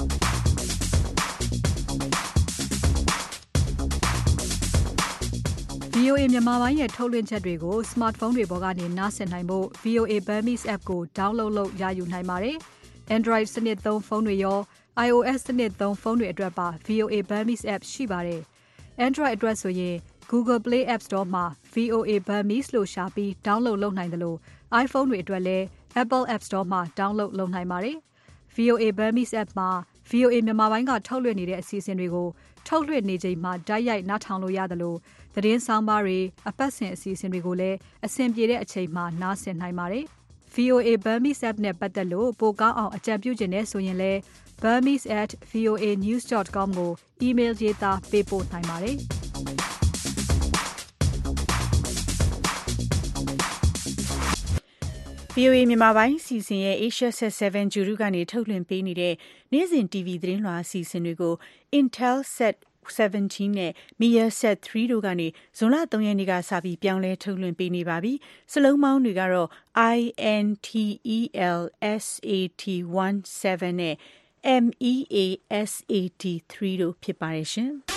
VOA မြန်မာပိုင်းရဲ့ထုတ်လွှင့်ချက်တွေကို smartphone တွေပေါ်ကနေနားဆင်နိုင်ဖို့ VOA Burmese app ကို download လုပ်ရယူနိုင်ပါတယ်။ Android စနစ်သုံးဖုန်းတွေရော iOS စနစ်သုံးဖုန်းတွေအတွက်ပါ VOA Burmese app ရှိပါတယ်။ Android အတွက်ဆိုရင် Google Play App Store မှာ VOA Burmese လို့ရှာပြီး download လုပ်နိုင်တယ်လို့ iPhone တွေအတွက်လည်း Apple App Store မှာ download လုပ်နိုင်ပါတယ်။ VOA Burmese app မှာ VOA မြန်မာပိုင်းကထုတ်လွှင့်နေတဲ့အစီအစဉ်တွေကိုထုတ်လွှင့်နေချိန်မှာတိုက်ရိုက်နားထောင်လို့ရတယ်လို့သတင်းဆောင်ပါတွေအပတ်စဉ်အစီအစဉ်တွေကိုလည်းအဆင်ပြေတဲ့အချိန်မှာနားဆင်နိုင်ပါတယ်။ VOA Burmese app နဲ့ပတ်သက်လို့ပိုကောင်းအောင်အကြံပြုချင်တဲ့ဆိုရင်လည်း burmese@voanews.com ကို email ရေးသားပေးပို့နိုင်ပါတယ်။ VOA မြန်မာပိုင်းစီစဉ်ရဲ့ Asia Set 7 Juru ကနေထုတ်လွှင့်ပေးနေတဲ့နေ့စဉ် TV သတင်းလွှာအစီအစဉ်တွေကို Intelsat 17 နဲ့ Media-Set 3 တို့ကနေဇွန်လ 3 ရက်နေ့ကစပြီးပြောင်းလဲထုတ်လွှင့်ပေးနေပါပြီ။စလုံးပေါင်းတွေကတော့ INTELSAT 17 နဲ့ MEASAT 3 တို့ဖြစ်ပါတယ်ရှင်။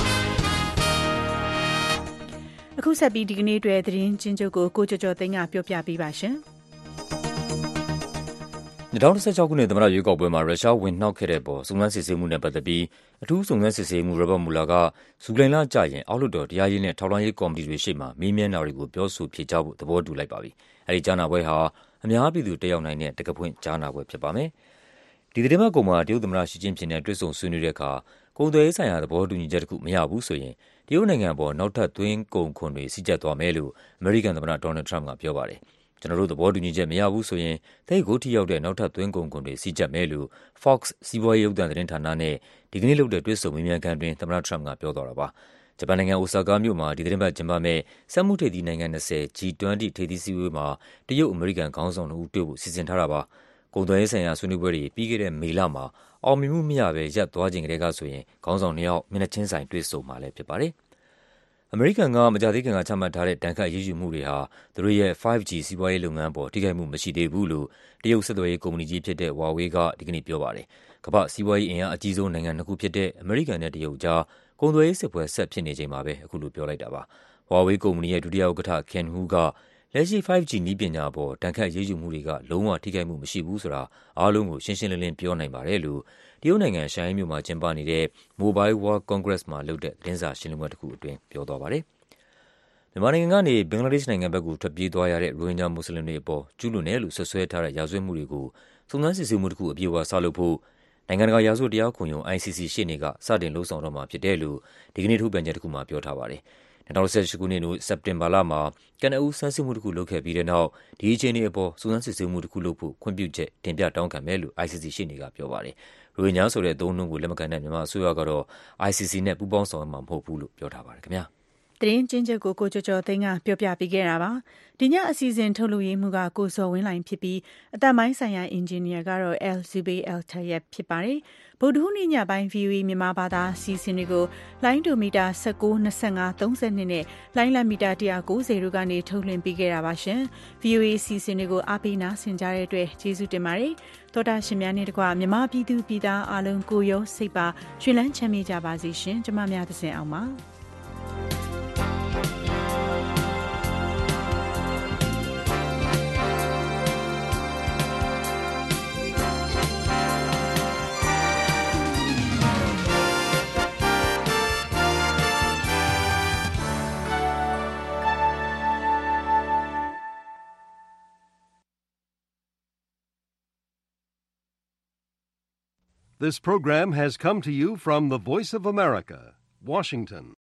အခုဆက်ပြီးဒီကနေ့အတွက်သတင်းချင်းချုပ်ကိုကျော်ကျော်သိန်းကပြောပြပေးပါရှင်။ 2016ခုနှစ်သမ္မတရွေးကောက်ပွဲမှာရုရှားဝင်နှောက်ခဲ့တဲ့ပေါ်စုံစမ်းစစ်ဆေးမှုနဲ့ပတ်သက်ပြီးအထူးစုံစမ်းစစ်ဆေးမှုရောဘတ်မူလာကဇူလိုင်လကျရင်အောက်လွှတ်တော်တရားရေးနဲ့ထောက်လှမ်းရေးကော်မတီတွေရှေ့မှာမေးမြန်းတာတွေကိုပြောဆိုဖြေကြားဖို့သဘောတူလိုက်ပါပြီ။အဲဒီကြားနာပွဲဟာအများပြည်သူတက်ရောက်နိုင်တဲ့တကဖွင့်ကြားနာပွဲဖြစ်ပါမယ်။ဒီသတင်းပတ်ကုန်မှာတရုတ်သမ္မတရှီကျင့်ဖျင်နဲ့တွေ့ဆုံဆွေးနွေးတဲ့အခါကုန်သွယ်ရေးဆိုင်ရာသဘောတူညီချက်တစ်ခုမရဘူးဆိုရင်တရုတ်နိုင်ငံပေါ်နောက်ထပ်သွင်းကုန်ခွန်တွေစီးကျပ်သွားမယ်လို့အမေရိကန်သမ္မတဒေါ်နယ်ထရမ့်ကပြောပါတယ်။ကျွန်တော်တို့သဘောတူညီချက်မရဘူးဆိုရင်သိကိုထိရောက်တဲ့နောက်ထပ်သွင်းကုန်ခွန်တွေစီးကျပ်မယ်လို့ Fox စီးပွားရေးရုပ်သံသတင်းဌာနနဲ့ဒီကနေ့လုပ်တဲ့တွေ့ဆုံမေးမြန်းခန်းတွင်သမ္မတထရမ့်ကပြောသွားတာပါ။ဂျပန်နိုင်ငံအိုဆာကာမြို့မှာဒီသတင်းပတ်ကျင်းပမဲ့စက်မှုထိပ်သီးနိုင်ငံ20 G20 ထိပ်သီးစည်းဝေးမှာတရုတ်အမေရိကန်ခေါင်းဆောင်တို့တွေ့ဖို့စီစဉ်ထားတာပါ။ကုန်သွယ်ရေးဆိုင်ရာဆွေးနွေးပွဲတွေပြီးခဲ့တဲ့မေလမှာအောင်မြင်မှုမရဘဲရပ်သွားခြင်းကလေးကဆိုရင်ခေါင်းဆောင်2ယောက်မျက်နှာချင်းဆိုင်တွေ့ဆုံမှာလည်းဖြစ်ပါတယ်။အမေရိကန်ကမကြာသေးခင်ကချမှတ်ထားတဲ့တန်ခတ်အရေးယူမှုတွေဟာသူတို့ရဲ့ 5G စီးပွားရေးလုပ်ငန်းပေါ်ထိခိုက်မှုမရှိသေးဘူးလို့တရုတ်ဆက်သွယ်ရေးကုမ္ပဏီကြီးဖြစ်တဲ့ Huawei ကဒီကနေ့ပြောပါတယ်။ကမ္ဘာစီးပွားရေးအင်အားအကြီးဆုံးနိုင်ငံနှစ်ခုဖြစ်တဲ့အမေရိကန်နဲ့တရုတ်ကြားကုန်သွယ်ရေးစစ်ပွဲဆက်ဖြစ်နေချိန်မှာပဲအခုလိုပြောလိုက်တာပါ။ Huawei ကုမ္ပဏီရဲ့ဒုတိယဥက္ကဋ္ဌ Ken Hu ကလက်ရှိ 5G နည်းပညာပေါ်တန်ခတ်အရေးယူမှုတွေကလုံးဝထိခိုက်မှုမရှိဘူးဆိုတာအားလုံးကိုရှင်းရှင်းလင်းလင်းပြောနိုင်ပါတယ်လို့တရုတ်နိုင်ငံရှိုင်းမြို့မှာကျင်းပနေတဲ့ Mobile World Congress မှာလုပ်တဲ့သတင်းစာရှင်းလင်းပွဲတစ်ခုအတွင်းပြောသွားပါတယ်။မြန်မာနိုင်ငံကနေဘင်္ဂလားဒေ့ရှ်နိုင်ငံဘက်ကိုထွက်ပြေးသွားရတဲ့ရိုဟင်ဂျာမွတ်စလင်တွေအပေါ်ကျူးလွန်တယ်လို့ဆွဆွဲထားတဲ့ရာဇဝတ်မှုတွေကိုစုံစမ်းစစ်ဆေးမှုတစ်ခုအပြည့်အဝစလုပ်ဖို့နိုင်ငံတကာရာဇဝတ်တရားခုံရုံး ICC ရှေ့နေကစတင်လှုံ့ဆော်တော့မှာဖြစ်တယ်လို့ဒီကနေ့ထုတ်ပြန်ချက်တစ်ခုမှာပြောထားပါတယ်။2018ခုနှစ်စက်တင်ဘာလမှာကနဦးဆန်းစစ်မှုတစ်ခုလုပ်ခဲ့ပြီးတဲ့နောက်ဒီအခြေအနေအပေါ်စုံစမ်းစစ်ဆေးမှုတစ်ခုလုပ်ဖို့ခွင့်ပြုချက်တင်ပြတောင်းခံမယ်လို့ ICC ရှေ့နေကပြောပါတယ်။ရိုဟင်ဂျာဆိုတဲ့အသုံးအနှုန်းကိုလက်မခံတဲ့မြန်မာအစိုးရကတော့ ICC နဲ့ပူးပေါင်းဆောင်ရွက်မှာမဟုတ်ဘူးလို့ပြောထားပါတယ်ခင်ဗျာ။သတင်းကျဉ်းချက်ကိုကျော်သိန်းကပြောပြပေးခဲ့တာပါဒီညအစီအစဉ်ထုတ်လုပ်ရေးမှူးကကိုစောဝင်းလိုင်ဖြစ်ပြီးအသက်ပိုင်းဆိုင်ရာအင်ဂျင်နီယာကတော့ El Zubay El Tayeb ဖြစ်ပါတယ်ဗုဒ္ဓဟူးနေ့ညပိုင်း VOA မြန်မာဘာသာစီစဉ်တွေကိုလိုင်းဒိုမီတာ19 25 32နဲ့လိုင်းလမီတာ190တို့ကနေထုတ်လွှင့်ပေးခဲ့တာပါရှင် VOA စီစဉ်တွေကိုအားပေးနာဆင်ကြတဲ့အတွက်ကျေးဇူးတင်ပါတယ်သောတာရှင်များနဲ့တကွမြန်မာပြည်သူပြည်သားအားလုံးကိုရောစိတ်ပါရွှင်လန်းချမ်းမြေ့ကြပါစေရှင်ကျမများသစဉ်အောင်ပါ This program has come to you from the Voice of America, Washington.